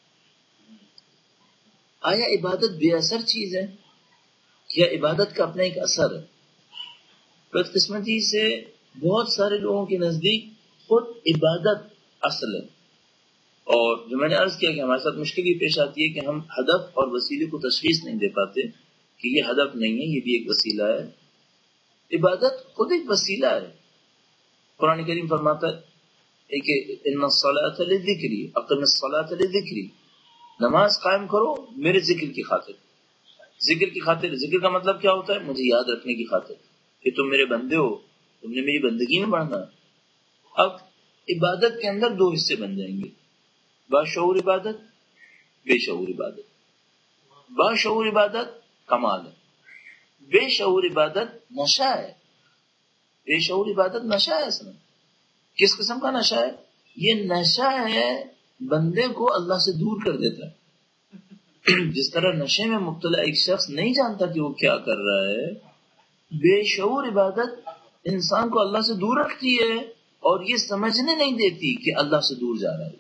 آیا عبادت بے اثر چیز ہے یا عبادت کا اپنا ایک اثر ہے؟ بدقسمتی سے بہت سارے لوگوں کے نزدیک خود عبادت اصل ہے، اور جو میں نے عرض کیا کہ ہمارے ساتھ مشکل یہ پیش آتی ہے کہ ہم ہدف اور وسیلے کو تشخیص نہیں دے پاتے کہ یہ ہدف نہیں ہے، یہ بھی ایک وسیلہ ہے. عبادت خود ایک وسیلہ ہے. قرآن کریم فرماتا ہے کہ ان الصلاۃ لذکری، اقم الصلاۃ لذکری، نماز قائم کرو میرے ذکر کی خاطر. ذکر کی خاطر، ذکر کا مطلب کیا ہوتا ہے؟ مجھے یاد رکھنے کی خاطر کہ تم میرے بندے ہو، تم نے میری بندگی میں بڑھنا. اب عبادت کے اندر دو حصے بن جائیں گے، باشعور عبادت، بے شعور عبادت. باشعور عبادت کمال ہے، بے شعور عبادت نشہ ہے. بے شعور عبادت نشہ ہے. اصلا کس قسم کا نشہ ہے؟ یہ نشہ ہے بندے کو اللہ سے دور کر دیتا ہے. جس طرح نشے میں مبتلا ایک شخص نہیں جانتا کہ وہ کیا کر رہا ہے، بے شعور عبادت انسان کو اللہ سے دور رکھتی ہے اور یہ سمجھنے نہیں دیتی کہ اللہ سے دور جا رہا ہے.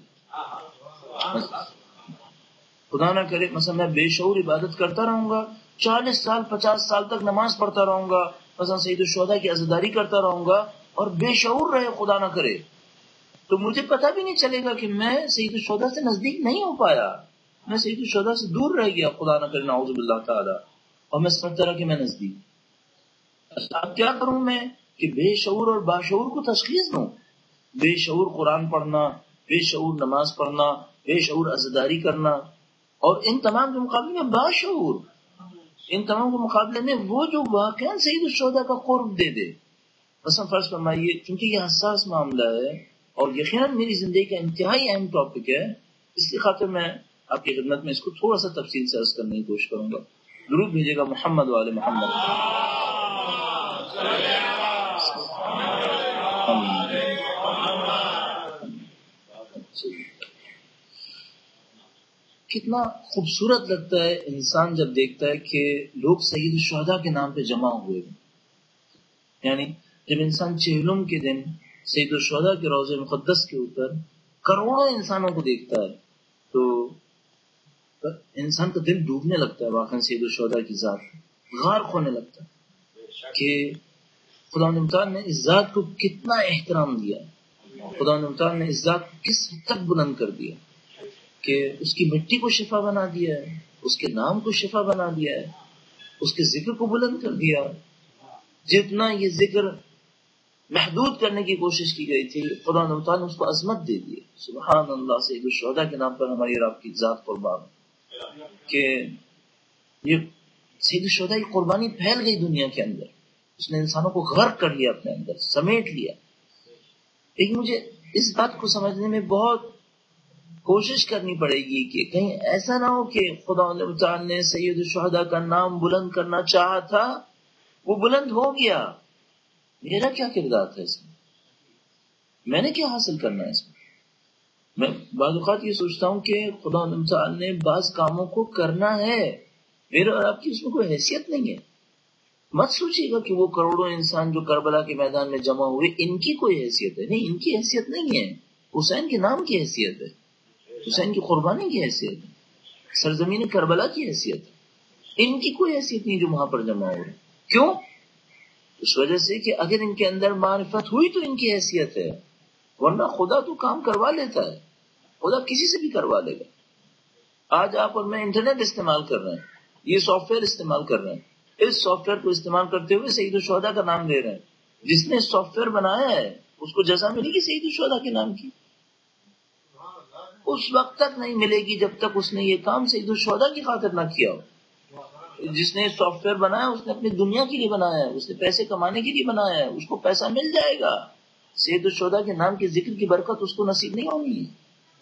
خدا نہ کرے مثلا میں بے شعور عبادت کرتا رہوں گا، 40 سال 50 سال تک نماز پڑھتا رہوں گا، مثلا سید الشہداء کی عزاداری کرتا رہوں گا، اور بے شعور رہے خدا نہ کرے تو مجھے پتہ بھی نہیں چلے گا کہ میں سید الشہداء سے نزدیک نہیں ہو پایا، میں سید الشہداء سے دور رہ گیا، خدا نہ کرے نعوذ باللہ تعالی، اور میں سمجھتا رہا کہ میں نزدیک. اب کیا کروں میں کہ بے شعور اور باشعور کو تشخیص دوں؟ بے شعور قرآن پڑھنا، بے شعور نماز پڑھنا، بے شعور عزاداری کرنا، اور ان تمام کے مقابلے میں باشعور، ان تمام کے مقابلے میں وہ جو واقعا سید الشہداء کا قرب دے دے. مثلا فرض فرمائیے، چونکہ یہ حساس معاملہ ہے اور یقیناً میری زندگی کا انتہائی اہم ٹاپک ہے، اس کی خاطر میں آپ کی خدمت میں اس کو تھوڑا سا تفصیل سے عرض کرنے کی کوشش کروں گا. درود بھیجے گا محمد وآل محمد. کتنا خوبصورت لگتا ہے انسان جب دیکھتا ہے کہ لوگ سید الشہداء کے نام پہ جمع ہوئے. یعنی جب انسان چہلم کے دن سید الشہداء کے روضہ مقدس کے اوپر کروڑوں انسانوں کو دیکھتا ہے تو انسان کا دل ڈوبنے لگتا ہے. واقعا سید الشہداء کی ذات غارق ہونے لگتا ہے کہ خدا تعالیٰ نے اس ذات کو کتنا احترام دیا، خدا تعالیٰ نے اس ذات کو کس حد تک بلند کر دیا کہ اس کی مٹی کو شفا بنا دیا ہے، اس کے نام کو شفا بنا دیا ہے، اس کے ذکر کو بلند کر دیا. جتنا یہ ذکر محدود کرنے کی کوشش کی گئی تھی، خدا نے تعالیٰ اس کو عظمت دے دی. سبحان اللہ. سید الشہداء کے نام پر ہماری اور آپ کی ذات قربان کہ یہ سید الشہداء کی قربانی پھیل گئی دنیا کے اندر. اس نے انسانوں کو غرق کر لیا، اپنے اندر سمیٹ لیا. لیکن مجھے اس بات کو سمجھنے میں بہت کوشش کرنی پڑے گی کہ کہیں ایسا نہ ہو کہ خدا تعالیٰ نے سید الشہداء کا نام بلند کرنا چاہا تھا، وہ بلند ہو گیا، میرا کیا کردار تھا اس میں نے کیا حاصل کرنا ہے اس میں بعض اوقات یہ سوچتا ہوں کہ خدا تعالیٰ نے بعض کاموں کو کرنا ہے، میرے اور آپ کی اس میں کوئی حیثیت نہیں ہے. مت سوچیے گا کہ وہ کروڑوں انسان جو کربلا کے میدان میں جمع ہوئے ان کی کوئی حیثیت ہے. نہیں، ان کی حیثیت نہیں ہے. حسین کے نام کی حیثیت ہے، حسین کی قربانی کی حیثیت ہے، سرزمین کربلا کی حیثیت ہے. ان کی کوئی حیثیت نہیں جو وہاں پر جمع ہو رہے. کیوں؟ اس وجہ سے کہ اگر ان کے اندر معرفت ہوئی تو ان کی حیثیت ہے، ورنہ خدا تو کام کروا لیتا ہے، خدا کسی سے بھی کروا لے گا. آج آپ اور میں انٹرنیٹ استعمال کر رہے ہیں، یہ سافٹ ویئر استعمال کر رہے ہیں، اس سافٹ ویئر کو استعمال کرتے ہوئے سید الشہداء کا نام لے رہے ہیں. جس نے سافٹ ویئر بنایا ہے اس کو جزا ملے گی سید الشہداء کے نام کی؟ اس وقت تک نہیں ملے گی جب تک اس نے یہ کام سید الشہداء کی خاطر نہ کیا ہو. جس نے سافٹ ویئر بنایا اس نے اپنی دنیا کے لیے بنایا ہے، اس نے پیسے کمانے کے لیے بنایا ہے، اس کو پیسہ مل جائے گا. سید الشہداء کے نام کے ذکر کی برکت اس کو نصیب نہیں ہونی ہے.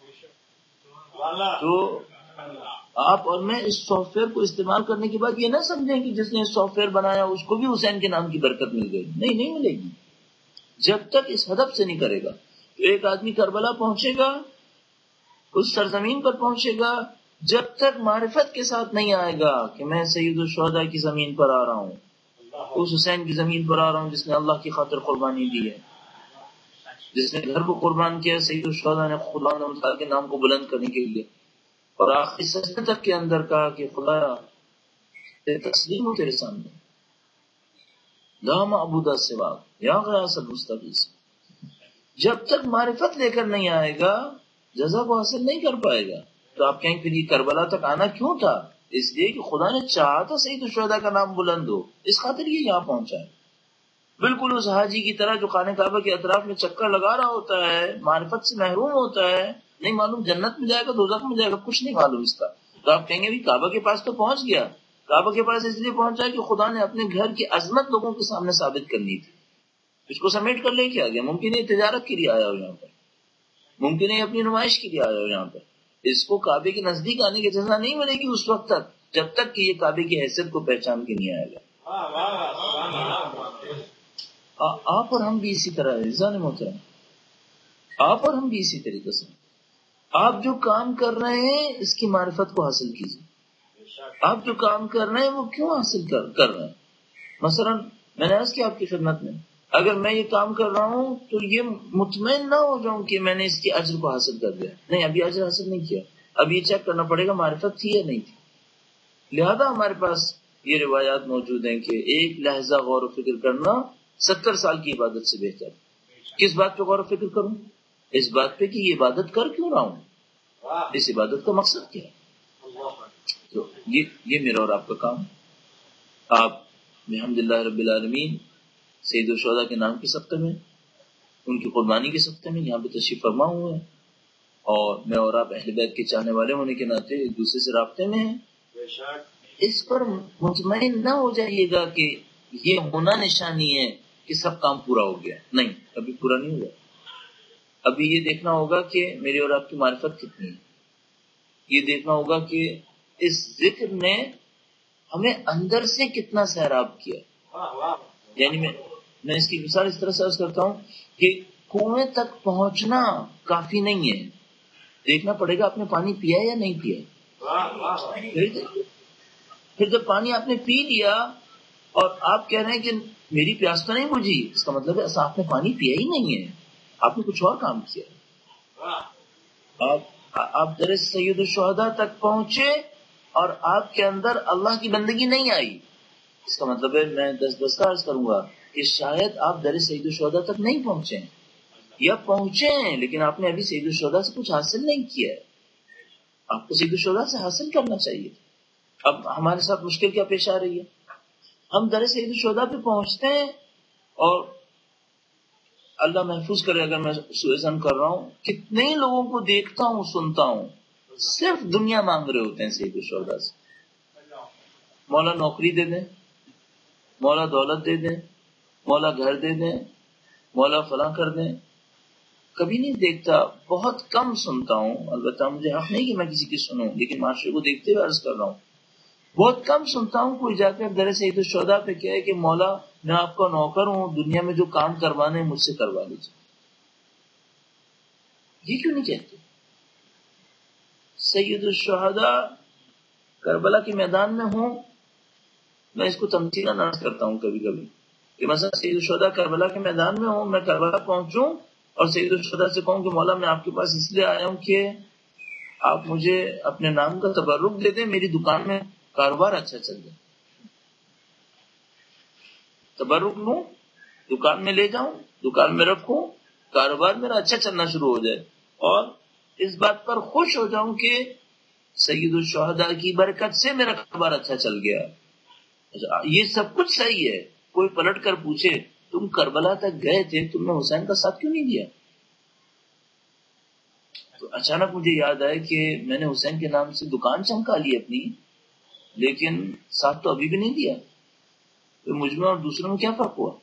تو آپ اور میں اس سافٹ ویئر کو استعمال کرنے کے بعد یہ نہ سمجھیں کہ جس نے سافٹ ویئر بنایا اس کو بھی حسین کے نام کی برکت مل گئی. نہیں ملے گی جب تک اس ہدف سے نہیں کرے گا. تو ایک آدمی کربلا پہنچے گا، اس سرزمین پر پہنچے گا، جب تک معرفت کے ساتھ نہیں آئے گا کہ میں سید الشہداء کی زمین پر آ رہا ہوں، اس حسین کی زمین پر آ رہا ہوں جس نے اللہ کی خاطر قربانی دی ہے، جس نے گھر کو قربان کیا. سید الشہداء نے خدا تعالیٰ کے نام کو بلند کرنے کے لیے اور آخری سجدے تک کے اندر کہا کہ خدا تیرے تسلیم ہو تیرے سامنے، لا معبود سواک یا غیاث المستغیث. جب تک معرفت لے کر نہیں آئے گا جزا کو حاصل نہیں کر پائے گا. تو آپ کہیں پھر یہ کربلا تک آنا کیوں تھا؟ اس لیے کہ خدا نے چاہا تھا سید الشہداء کا نام بلند ہو، اس خاطر یہ یہاں پہنچا ہے. بالکل اس حاجی کی طرح جو خانہ کعبہ کے اطراف میں چکر لگا رہا ہوتا ہے، معرفت سے محروم ہوتا ہے، نہیں معلوم جنت میں جائے گا دوزخ میں جائے گا، کچھ نہیں معلوم اس کا. تو آپ کہیں گے بھی کعبہ کے پاس تو پہنچ گیا. کعبہ کے پاس اس لیے پہنچا کہ خدا نے اپنے گھر کی عظمت لوگوں کے سامنے ثابت کرنی تھی، اس کو سمیٹ کر لے کے آ گیا. ممکن ہے تجارت کے لیے آیا ہو یہاں پر، ممکن ہے اپنی نمائش کے لیے آیا ہو یہاں پر. اس کو کعبے کے نزدیک آنے کی جزا نہیں ملے گی اس وقت تک جب تک کہ یہ کعبے کی حیثیت کو پہچان کے نہیں آئے گا. آپ اور ہم بھی اسی طرح ہے عزیزان محترم، آپ اور ہم بھی اسی طریقے سے. آپ جو کام کر رہے ہیں اس کی معرفت کو حاصل کیجیے. آپ جو کام کر رہے ہیں وہ کیوں حاصل کر رہے ہیں؟ مثلا میں نے عرض کیا آپ کی خدمت میں، اگر میں یہ کام کر رہا ہوں تو یہ مطمئن نہ ہو جاؤں کہ میں نے اس کی اجر کو حاصل کر لیا. نہیں، ابھی اجر حاصل نہیں کیا، اب یہ چیک کرنا پڑے گا معرفت تھی یا نہیں تھی. لہذا ہمارے پاس یہ روایات موجود ہیں کہ ایک لحظہ غور و فکر کرنا 70 سال کی عبادت سے بہتر. کس بات پہ غور و فکر کروں؟ اس بات پہ کہ یہ عبادت کر کیوں رہا ہوں، اس عبادت کا مقصد کیا ہے. تو یہ میرا اور آپ کا کام. آپ الحمدللہ رب العالمین سید الشہداء کے نام کے صدقے میں، ان کی قربانی کے صدقے میں یہاں پہ تشریف فرما ہوئے ہیں، اور میں اور آپ اہل بیت کے چاہنے والے ہونے کے ناطے ایک دوسرے سے رابطے میں ہیں. اس پر مطمئن نہ ہو جائیے گا کہ یہ ہونا نشانی ہے کہ سب کام پورا ہو گیا. نہیں، ابھی پورا نہیں ہوا. ابھی یہ دیکھنا ہوگا کہ میری اور آپ کی معرفت کتنی ہے. یہ دیکھنا ہوگا کہ اس ذکر نے ہمیں اندر سے کتنا سیراب کیا. یعنی میں اس کی مثال اس طرح سے عرض کرتا ہوں کہ کنویں تک پہنچنا کافی نہیں ہے، دیکھنا پڑے گا آپ نے پانی پیا یا نہیں پیا. پھر جب پانی آپ نے پی لیا اور آپ کہہ رہے ہیں کہ میری پیاس تو نہیں بجھی، اس کا مطلب ہے آپ نے پانی پیا ہی نہیں ہے، آپ نے کچھ اور کام کیا. آپ درس سید الشہداء تک پہنچے اور آپ کے اندر اللہ کی بندگی نہیں آئی، اس کا مطلب ہے میں دستہ عرض کروں گا کہ شاید آپ درس سید الشہداء تک نہیں پہنچے ہیں، یا پہنچے ہیں لیکن آپ نے ابھی سید الشہداء سے کچھ حاصل نہیں کیا ہے. آپ کو سید الشہداء سے حاصل کرنا چاہیے. اب ہمارے ساتھ مشکل کیا پیش آ رہی ہے؟ ہم در سید الشہداء پہ پہنچتے ہیں اور اللہ محفوظ کرے اگر میں سوء ظن کر رہا ہوں، کتنے ہی لوگوں کو دیکھتا ہوں سنتا ہوں صرف دنیا مانگ رہے ہوتے ہیں سید الشہداء سے. مولا نوکری دے دیں، مولا دولت دے دیں، مولا گھر دے دیں، مولا فلاں کر دیں. کبھی نہیں دیکھتا، بہت کم سنتا ہوں. البتہ مجھے حق نہیں کہ میں کسی کی سنوں، لیکن معاشرے کو دیکھتے ہوئے عرض کر رہا ہوں، بہت کم سنتا ہوں کوئی جا کر در سید الشہداء پہ کہے کہ مولا میں آپ کا نوکر ہوں، دنیا میں جو کام کروانے ہیں مجھ سے کروا لیجیے. یہ کیوں نہیں کہتے؟ سید الشہداء کربلا کے میدان میں ہوں. میں اس کو تمثیلاً عرض کرتا ہوں کبھی کبھی کہ مثلا سید الشہداء کربلا کے میدان میں ہوں، میں کربلا پہنچوں اور سید الشہداء سے کہوں کہ مولا میں آپ کے پاس اس لیے آیا ہوں کہ آپ مجھے اپنے نام کا تبرک دے دیں، میری دکان میں کاروبار اچھا چل جائے. تبرک لوں، دکان میں لے جاؤں، دکان میں رکھوں، کاروبار میرا اچھا چلنا شروع ہو جائے، اور اس بات پر خوش ہو جاؤں کہ سید الشہداء کی برکت سے میرا کاروبار اچھا چل گیا. یہ سب کچھ صحیح ہے. کوئی پلٹ کر پوچھے تم کربلا تک گئے تھے، تم نے حسین کا ساتھ کیوں نہیں دیا؟ تو اچانک مجھے یاد آئے کہ میں نے حسین کے نام سے دکان چمکا لی اپنی، لیکن ساتھ تو ابھی بھی نہیں دیا. تو مجھ میں اور دوسروں میں کیا فرق ہوا؟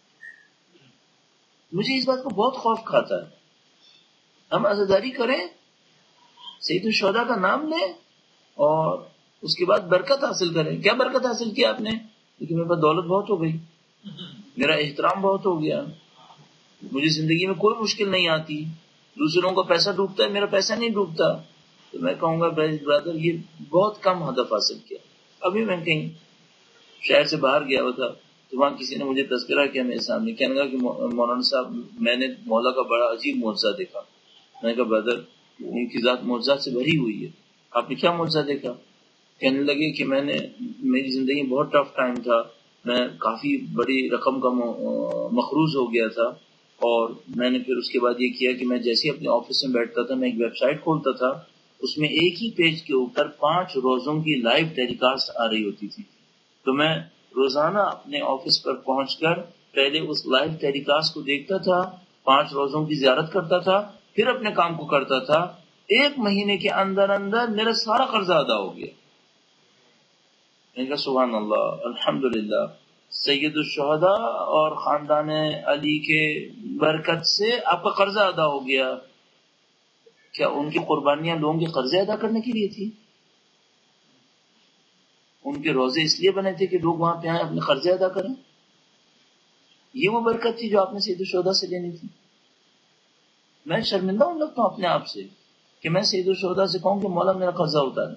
مجھے اس بات کو بہت خوف کھاتا ہے. ہم عزاداری کریں، سید الشہداء کا نام لیں اور اس کے بعد برکت حاصل کریں. کیا برکت حاصل کیا آپ نے؟ لیکن میرے پاس دولت بہت ہو گئی، میرا احترام بہت ہو گیا، مجھے زندگی میں کوئی مشکل نہیں آتی. دوسروں کا پیسہ ڈوبتا ہے، میرا پیسہ نہیں ڈوبتا. تو میں کہوں گا برادر یہ بہت کم ہدف حاصل کیا. ابھی میں کہیں شہر سے باہر گیا ہوا تھا تو وہاں کسی نے مجھے تذکرہ کیا میرے سامنے، کہنے لگا کہ مولانا صاحب میں نے مولا کا بڑا عجیب معجزہ دیکھا. میں نے کہا برادر ان کی ذات معجزات سے بھری ہوئی ہے، آپ نے کیا معجزہ دیکھا؟ کہنے لگے کہ میری زندگی میں بہت ٹف ٹائم تھا، میں کافی بڑی رقم کا مقروض ہو گیا تھا، اور میں نے پھر اس کے بعد یہ کیا کہ میں جیسے اپنے آفس میں بیٹھتا تھا میں ایک ویب سائٹ کھولتا تھا، اس میں ایک ہی پیج کے اوپر 5 روزوں کی لائیو ٹیلی کاسٹ آ رہی ہوتی تھی. تو میں روزانہ اپنے آفس پر پہنچ کر پہلے اس لائیو ٹیلی کاسٹ کو دیکھتا تھا، 5 روزوں کی زیارت کرتا تھا، پھر اپنے کام کو کرتا تھا. 1 مہینے کے اندر اندر میرا سارا قرضہ ادا ہو گیا. میں نے کہا سبحان اللہ، الحمدللہ، سید الشہداء اور خاندان علی کے برکت سے آپ کا قرضہ ادا ہو گیا. کیا ان کی قربانیاں لوگوں کے قرضے ادا کرنے کے لیے تھی؟ ان کے روزے اس لیے بنے تھے کہ لوگ وہاں پہ آئیں اپنے قرضے ادا کریں؟ یہ وہ برکت تھی جو آپ نے سید الشہداء سے لینی تھی. میں شرمندہ ہوں لگتا ہوں اپنے آپ سے کہ میں سید الشہداء سے کہوں کہ مولا میرا قرضہ اتارے.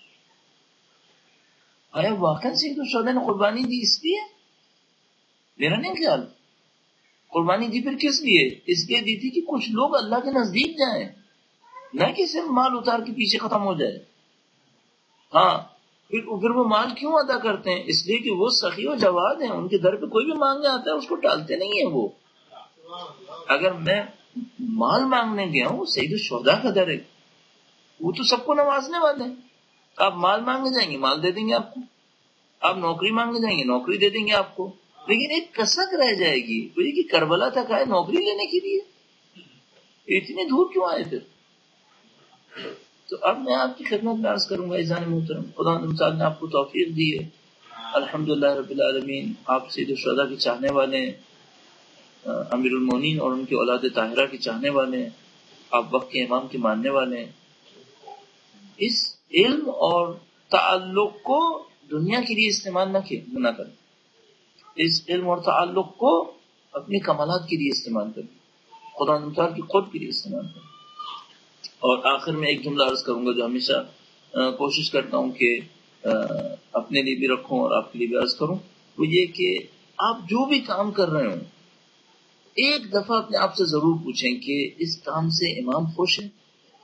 آیا واقعا سید الشہداء نے قربانی دی اس لیے؟ میرا نہیں خیال. قربانی دی پھر کس لیے؟ اس لیے دی تھی کہ کچھ لوگ اللہ کے نزدیک جائیں، نہ کہ صرف مال اتار کے پیچھے ختم ہو جائے. ہاں پھر وہ مال کیوں ادا کرتے ہیں؟ اس لیے کہ وہ سخی و جواد ہیں، ان کے در پہ کوئی بھی مانگنے آتا ہے اس کو ٹالتے نہیں ہیں. وہ اگر میں مال مانگنے گیا ہوں، سید الشہداء کا در ہے، وہ تو سب کو نوازنے والے ہیں. آپ مال مانگنے جائیں گے مال دے دیں گے آپ کو، آپ نوکری مانگنے جائیں گے نوکری دے دیں گے آپ کو. لیکن ایک کسک رہ جائے گی کہ کربلا تک آئے نوکری لینے کے لیے، اتنی دور کیوں آئے پھر؟ تو اب میں آپ کی خدمت میں عرض کروں گا عزیزان محترم، خدا تعالیٰ نے آپ کو توفیق دی ہے، الحمدللہ رب العالمین. آپ سید الشہداء کے چاہنے والے ہیں، امیر المومنین اور ان کی اولاد طاہرہ کے چاہنے والے ہیں، آپ وقت کے امام کے ماننے والے ہیں. اس علم اور تعلق کو دنیا کے لیے استعمال نہ کریں، اس علم اور تعلق کو اپنے کمالات کے لیے استعمال کریں، خدا تعالیٰ کی قرب کے لیے استعمال کریں. اور آخر میں ایک جملہ عرض کروں گا جو ہمیشہ کوشش کرتا ہوں کہ اپنے لیے بھی رکھوں اور آپ کے لیے بھی عرض کروں، وہ یہ کہ آپ جو بھی کام کر رہے ہوں ایک دفعہ اپنے آپ سے ضرور پوچھیں کہ اس کام سے امام خوش ہے؟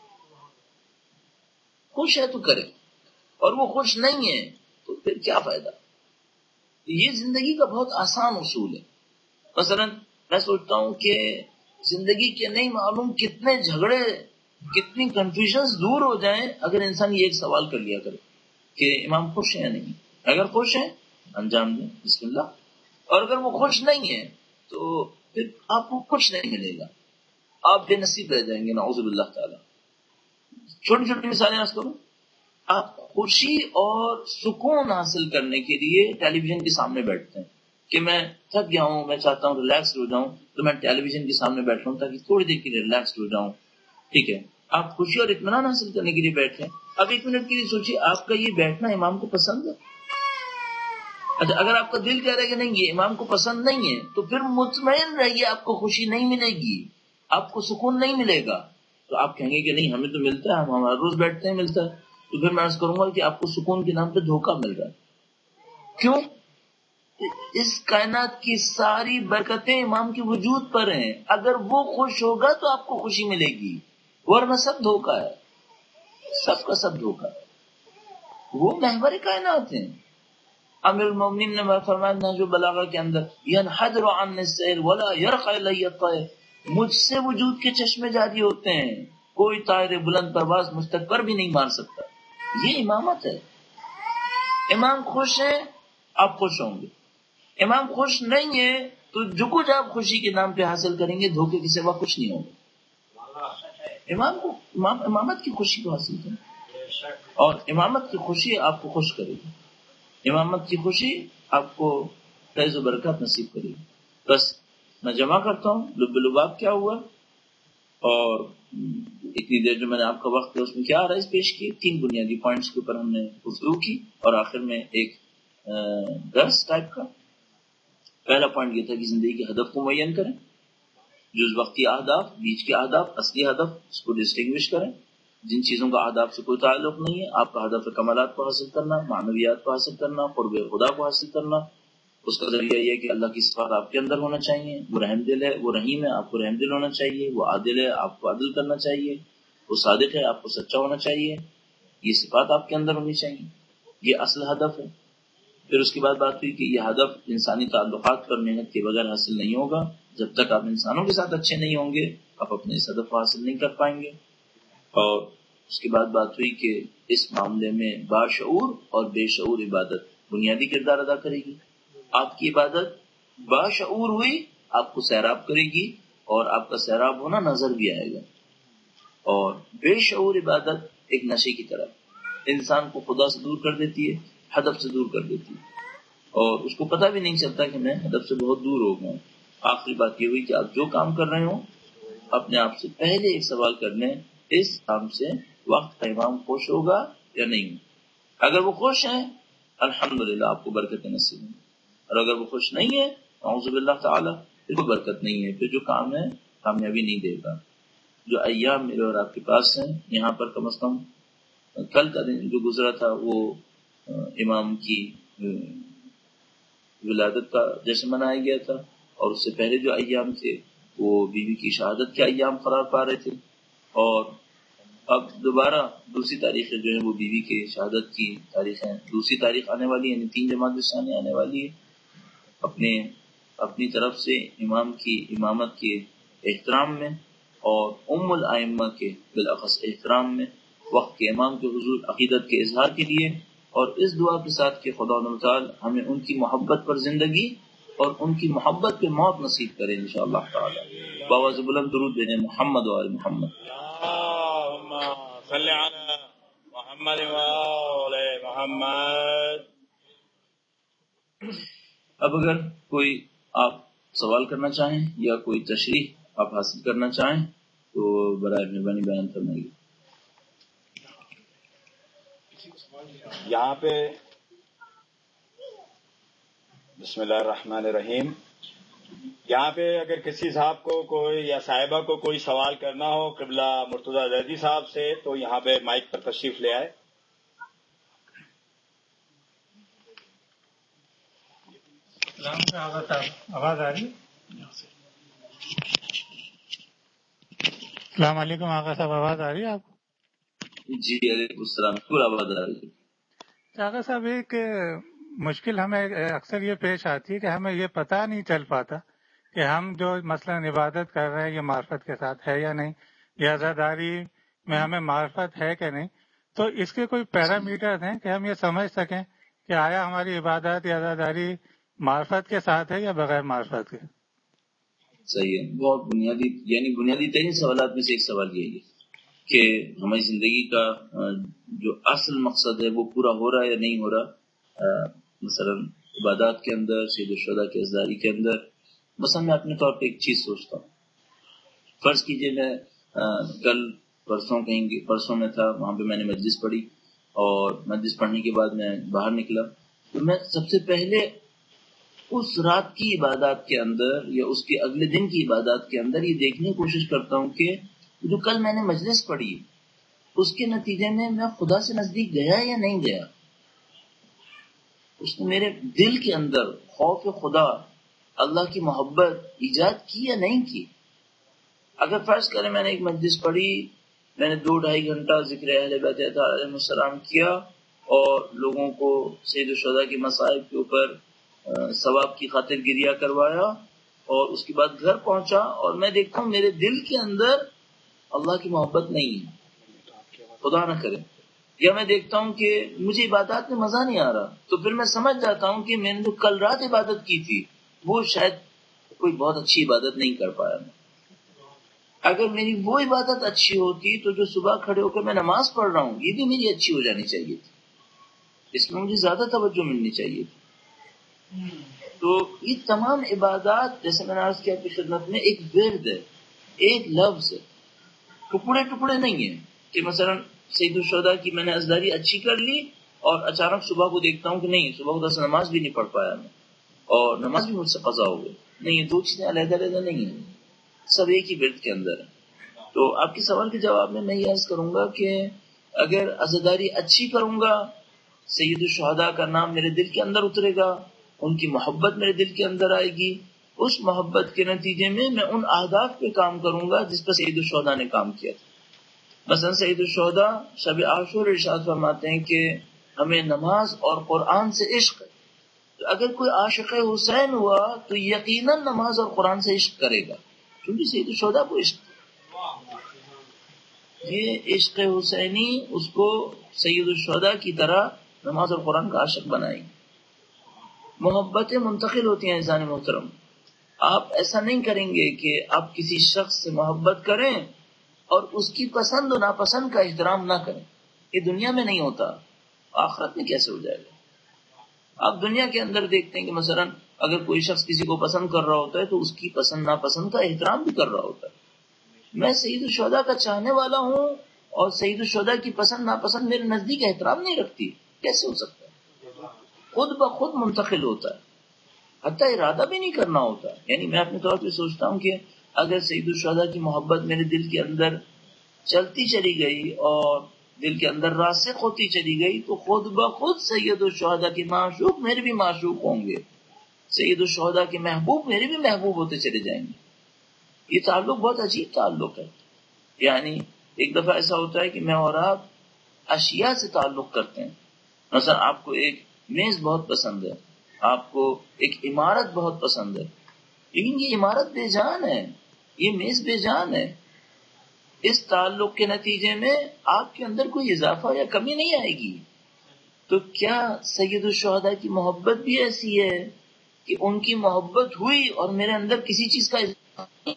خوش ہے تو کرے، اور وہ خوش نہیں ہے تو پھر کیا فائدہ؟ یہ زندگی کا بہت آسان اصول ہے. مثلا میں سوچتا ہوں کہ زندگی کے نہیں معلوم کتنے جھگڑے، کتنی کنفیوژنز دور ہو جائیں اگر انسان یہ ایک سوال کر لیا کرے کہ امام خوش ہیں یا نہیں. اگر خوش ہیں انجام دیں بسم اللہ، اور اگر وہ خوش نہیں ہے تو پھر آپ کو کچھ نہیں ملے گا، آپ بے نصیب رہ جائیں گے نعوذ باللہ تعالی. چھوٹی چھوٹی مثالیں عرض کروں. آپ خوشی اور سکون حاصل کرنے کے لیے ٹیلی ویژن کے سامنے بیٹھتے ہیں کہ میں تھک گیا ہوں، میں چاہتا ہوں ریلیکس ہو جاؤں، تو میں ٹیلی ویژن کے سامنے بیٹھ ہوں تاکہ تھوڑی دیر کے لیے ریلیکس ہو جاؤں. ٹھیک ہے، آپ خوشی اور اطمینان حاصل کرنے کے لیے بیٹھے ہیں. اب ایک منٹ کے لیے سوچیے، آپ کا یہ بیٹھنا امام کو پسند ہے؟ اچھا، اگر آپ کا دل کہہ رہا ہے کہ نہیں یہ امام کو پسند نہیں ہے تو پھر مطمئن رہیے آپ کو خوشی نہیں ملے گی، آپ کو سکون نہیں ملے گا. تو آپ کہیں گے کہ نہیں ہمیں تو ملتا ہے، ہم ہمارا روز بیٹھتے ہیں ملتا ہے. تو پھر میں عرض کروں گا کہ آپ کو سکون کے نام پہ دھوکہ مل رہا ہے. کیوں؟ اس کائنات کی ساری برکتیں امام کے وجود پر ہیں. اگر وہ خوش ہوگا تو آپ کو خوشی ملے گی، ورنہ سب دھوکہ ہے، سب کا سب دھوکہ ہے. وہ محور کائنات ہیں. امیر المومنین نے فرمایا نہج البلاغہ کے اندر ینحدر عن السیر ولا یرقى الی الطیر، مجھ سے وجود کے چشمے جاری ہوتے ہیں، کوئی طائر بلند پرواز مجھ تک پر بھی نہیں مار سکتا. یہ امامت ہے. امام خوش ہیں آپ خوش ہوں گے، امام خوش نہیں ہے تو جو کچھ آپ خوشی کے نام پہ حاصل کریں گے دھوکے کے سوا کچھ نہیں ہوگا. امامت کی خوشی کو حاصل کریں، اور امامت کی خوشی آپ کو خوش کرے گی، امامت کی خوشی آپ کو فیض و برکات نصیب کرے گی. بس میں جمع کرتا ہوں لب لباب کیا ہوا، اور اتنی دیر جو میں نے آپ کا وقت ہے اس میں کیا آرائز پیش کی. 3 بنیادی پوائنٹس کے اوپر ہم نے گفتگو کی، اور آخر میں ایک درس ٹائپ کا. پہلا پوائنٹ یہ تھا کہ زندگی کے ہدف کو معین کریں، جز وقتی اہداف، بیچ کے اہداف، اصلی ہدف، اس کو ڈسٹنگوش کریں. جن چیزوں کا اہداف سے کوئی تعلق نہیں ہے، آپ کا ہدف ہے کمالات کو حاصل کرنا، معنویات کو حاصل کرنا، قرب خدا کو حاصل کرنا. اس کا ذریعہ یہ ہے کہ اللہ کی صفات آپ کے اندر ہونا چاہیے. وہ رحم دل ہے، وہ رحیم ہے، آپ کو رحم دل ہونا چاہیے. وہ عادل ہے، آپ کو عدل کرنا چاہیے. وہ صادق ہے، آپ کو سچا ہونا چاہیے. یہ صفات آپ کے اندر ہونی چاہیے. یہ اصل ہدف ہے. پھر اس کے بعد بات ہوئی کہ یہ ہدف انسانی تعلقات پر محنت کے بغیر حاصل نہیں ہوگا. جب تک آپ انسانوں کے ساتھ اچھے نہیں ہوں گے آپ اپنے اس ہدف کو حاصل نہیں کر پائیں گے. اور اس کے بعد بات ہوئی کہ اس معاملے میں باشعور اور بے شعور عبادت بنیادی کردار ادا کرے گی. آپ کی عبادت باشعور ہوئی آپ کو سیراب کرے گی، اور آپ کا سیراب ہونا نظر بھی آئے گا. اور بے شعور عبادت ایک نشے کی طرح انسان کو خدا سے دور کر دیتی ہے، ہدف سے دور کر دیتی ہے، اور اس کو پتہ بھی نہیں چلتا کہ میں ہدف سے بہت دور ہو گیا ہوں. آخری بات یہ ہوئی کہ آپ جو کام کر رہے ہوں اپنے آپ سے پہلے ایک سوال کر لیں، اس کام سے وقت کا امام خوش ہوگا یا نہیں. اگر وہ خوش ہیں الحمدللہ آپ کو برکت نصیب ہے، اور اگر وہ خوش نہیں ہے اعوذ باللہ تعالی پھر کوئی برکت نہیں ہے، پھر جو کام ہے کامیابی نہیں دے گا. جو ایام میرے اور آپ کے پاس ہیں یہاں پر کم از کم کل کا دن جو گزرا تھا وہ امام کی ولادت کا جشن منایا گیا تھا، اور اس سے پہلے جو ایام تھے وہ بیوی کی شہادت کے ایام قرار پا رہے تھے. اور اب دوبارہ دوسری تاریخیں جو ہیں وہ بیوی کے شہادت کی تاریخیں، دوسری تاریخ آنے والی ہے، یعنی 3 جمادی الثانی آنے والی ہے. اپنی طرف سے امام کی امامت کے احترام میں اور ام الائمہ کے بالاخص احترام میں وقت کے امام کے حضور عقیدت کے اظہار کے لیے، اور اس دعا کے ساتھ کہ خدا تعالی ہمیں ان کی محبت پر زندگی اور ان کی محبت پہ موت نصیب کرے انشاءاللہ تعالی. باواز بلند درود بھیجیں محمد و آل محمد. اللہم صلی علی محمد و آل محمد. اب اگر کوئی آپ سوال کرنا چاہیں یا کوئی تشریح آپ حاصل کرنا چاہیں تو برائے مہربانی بیان فرمائیے. یہاں پہ بسم اللہ الرحمن الرحیم، یہاں پہ اگر کسی صاحب کو کوئی یا صاحبہ کو کوئی سوال کرنا ہو قبلہ مرتضیٰ زیدی صاحب سے تو یہاں پہ مائک پر تشریف لے آئے. آواز آ رہی؟ السلام علیکم آقا صاحب، آواز آ رہی ہے آپ کو؟ جی علیکم السلام، پورا آواز آ رہی ہے. آقا صاحب ایک مشکل ہمیں اکثر یہ پیش آتی ہے کہ ہمیں یہ پتہ نہیں چل پاتا کہ ہم جو مثلا عبادت کر رہے ہیں یہ معرفت کے ساتھ ہے یا نہیں، یا عزاداری میں ہمیں معرفت ہے کہ نہیں. تو اس کے کوئی پیرامیٹر ہیں کہ ہم یہ سمجھ سکیں کہ آیا ہماری عبادت یا عزاداری معرفت کے ساتھ ہے یا بغیر معرفت کے؟ صحیح ہے. بہت بنیادی، یعنی بنیادی ترین سوالات میں سے ایک سوال یہی ہے کہ ہماری زندگی کا جو اصل مقصد ہے وہ پورا ہو رہا ہے یا نہیں ہو رہا. مثلا عبادات کے اندر، سید الشہداء کی عزاداری کے اندر. مثلا میں اپنے طور پہ ایک چیز سوچتا ہوں. فرض کیجئے میں کل پرسوں میں تھا، وہاں پہ میں نے مجلس پڑھی، اور مجلس پڑھنے کے بعد میں باہر نکلا تو میں سب سے پہلے اس رات کی عبادات کے اندر یا اس کے اگلے دن کی عبادات کے اندر یہ دیکھنے کی کوشش کرتا ہوں کہ جو کل میں نے مجلس پڑھی اس کے نتیجے میں خدا سے نزدیک گیا یا نہیں گیا. اس نے میرے دل کے اندر خوف خدا، اللہ کی محبت ایجاد کی یا نہیں کی. اگر فرض کریں میں نے ایک مجلس پڑھی، میں نے 2-2.5 گھنٹہ ذکر اہل بیت علیہ السلام کیا اور لوگوں کو سید الشہداء کے مصائب کے اوپر ثواب کی خاطر گریہ کروایا، اور اس کے بعد گھر پہنچا اور میں دیکھتا ہوں میرے دل کے اندر اللہ کی محبت نہیں ہے، خدا نہ کرے. یا میں دیکھتا ہوں کہ مجھے عبادات میں مزہ نہیں آ رہا، تو پھر میں سمجھ جاتا ہوں کہ میں نے جو کل رات عبادت کی تھی وہ شاید کوئی بہت اچھی عبادت نہیں کر پایا. اگر میری وہ عبادت اچھی ہوتی تو جو صبح کھڑے ہو کر میں نماز پڑھ رہا ہوں یہ بھی میری اچھی ہو جانی چاہیے تھی، اس میں مجھے زیادہ توجہ ملنی چاہیے تھی. تو یہ تمام عبادات جیسے میں نے عرض کیا کہ خدمت میں ایک ورد ہے، ایک لفظ ہے، ٹکڑے ٹکڑے نہیں ہیں کہ مثلا سید الشہداء کی میں نے عزاداری اچھی کر لی اور اچانک صبح کو دیکھتا ہوں کہ نہیں، صبح کو 10 نماز بھی نہیں پڑھ پایا میں اور نماز بھی مجھ سے قضا ہو گئی. نہیں، یہ دو چیزیں علیحدہ علیحدہ نہیں ہیں، سب ایک ہی ورد کے اندر ہے. تو آپ کے سوال کے جواب میں یہ عرض کروں گا کہ اگر عزاداری اچھی کروں گا، سید الشہداء کا نام میرے دل کے اندر اترے گا، ان کی محبت میرے دل کے اندر آئے گی، اس محبت کے نتیجے میں ان اہداف پہ کام کروں گا جس پر سید الشہداء نے کام کیا تھا. مثلا سید الشہداء شب عاشور ارشاد فرماتے ہیں کہ ہمیں نماز اور قرآن سے عشق ہے. تو اگر کوئی عاشق حسین ہوا تو یقیناً نماز اور قرآن سے عشق کرے گا، کیونکہ سید الشہداء کو عشق. یہ عشق حسینی اس کو سید الشہداء کی طرح نماز اور قرآن کا عاشق بنائے گی. محبتیں منتقل ہوتی ہیں عزیزان محترم. آپ ایسا نہیں کریں گے کہ آپ کسی شخص سے محبت کریں اور اس کی پسند و ناپسند کا احترام نہ کریں. یہ دنیا میں نہیں ہوتا، آخرت میں کیسے ہو جائے گا؟ آپ دنیا کے اندر دیکھتے ہیں کہ مثلا اگر کوئی شخص کسی کو پسند کر رہا ہوتا ہے تو اس کی پسند ناپسند کا احترام بھی کر رہا ہوتا ہے. میں سید الشہداء کا چاہنے والا ہوں اور سید الشہداء کی پسند ناپسند میرے نزدیک احترام نہیں رکھتی، کیسے ہو سکتا ہے؟ خود بخود منتقل ہوتا ہے، حتیٰ ارادہ بھی نہیں کرنا ہوتا. یعنی میں اپنے طور پہ سوچتا ہوں کہ اگر سید الشہداء کی محبت میرے دل کے اندر چلتی چلی گئی اور دل کے اندر راسخ ہوتی چلی گئی تو خود بخود سید الشہداء کے معشوق میرے بھی معشوق ہوں گے، سید الشہداء کے محبوب میرے بھی محبوب ہوتے چلے جائیں گے. یہ تعلق بہت عجیب تعلق ہے. یعنی ایک دفعہ ایسا ہوتا ہے کہ میں اور آپ اشیاء سے تعلق کرتے ہیں. مثلا آپ کو ایک میز بہت پسند ہے، آپ کو ایک عمارت بہت پسند ہے، لیکن یہ عمارت بے جان ہے، یہ میز بے جان ہے. اس تعلق کے نتیجے میں آپ کے اندر کوئی اضافہ یا کمی نہیں آئے گی. تو کیا سید الشہداء کی محبت بھی ایسی ہے کہ ان کی محبت ہوئی اور میرے اندر کسی چیز کا اضافہ نہیں؟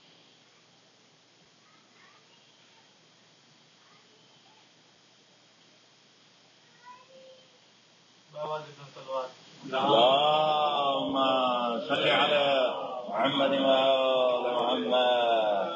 اللهم صل على محمد وآل محمد.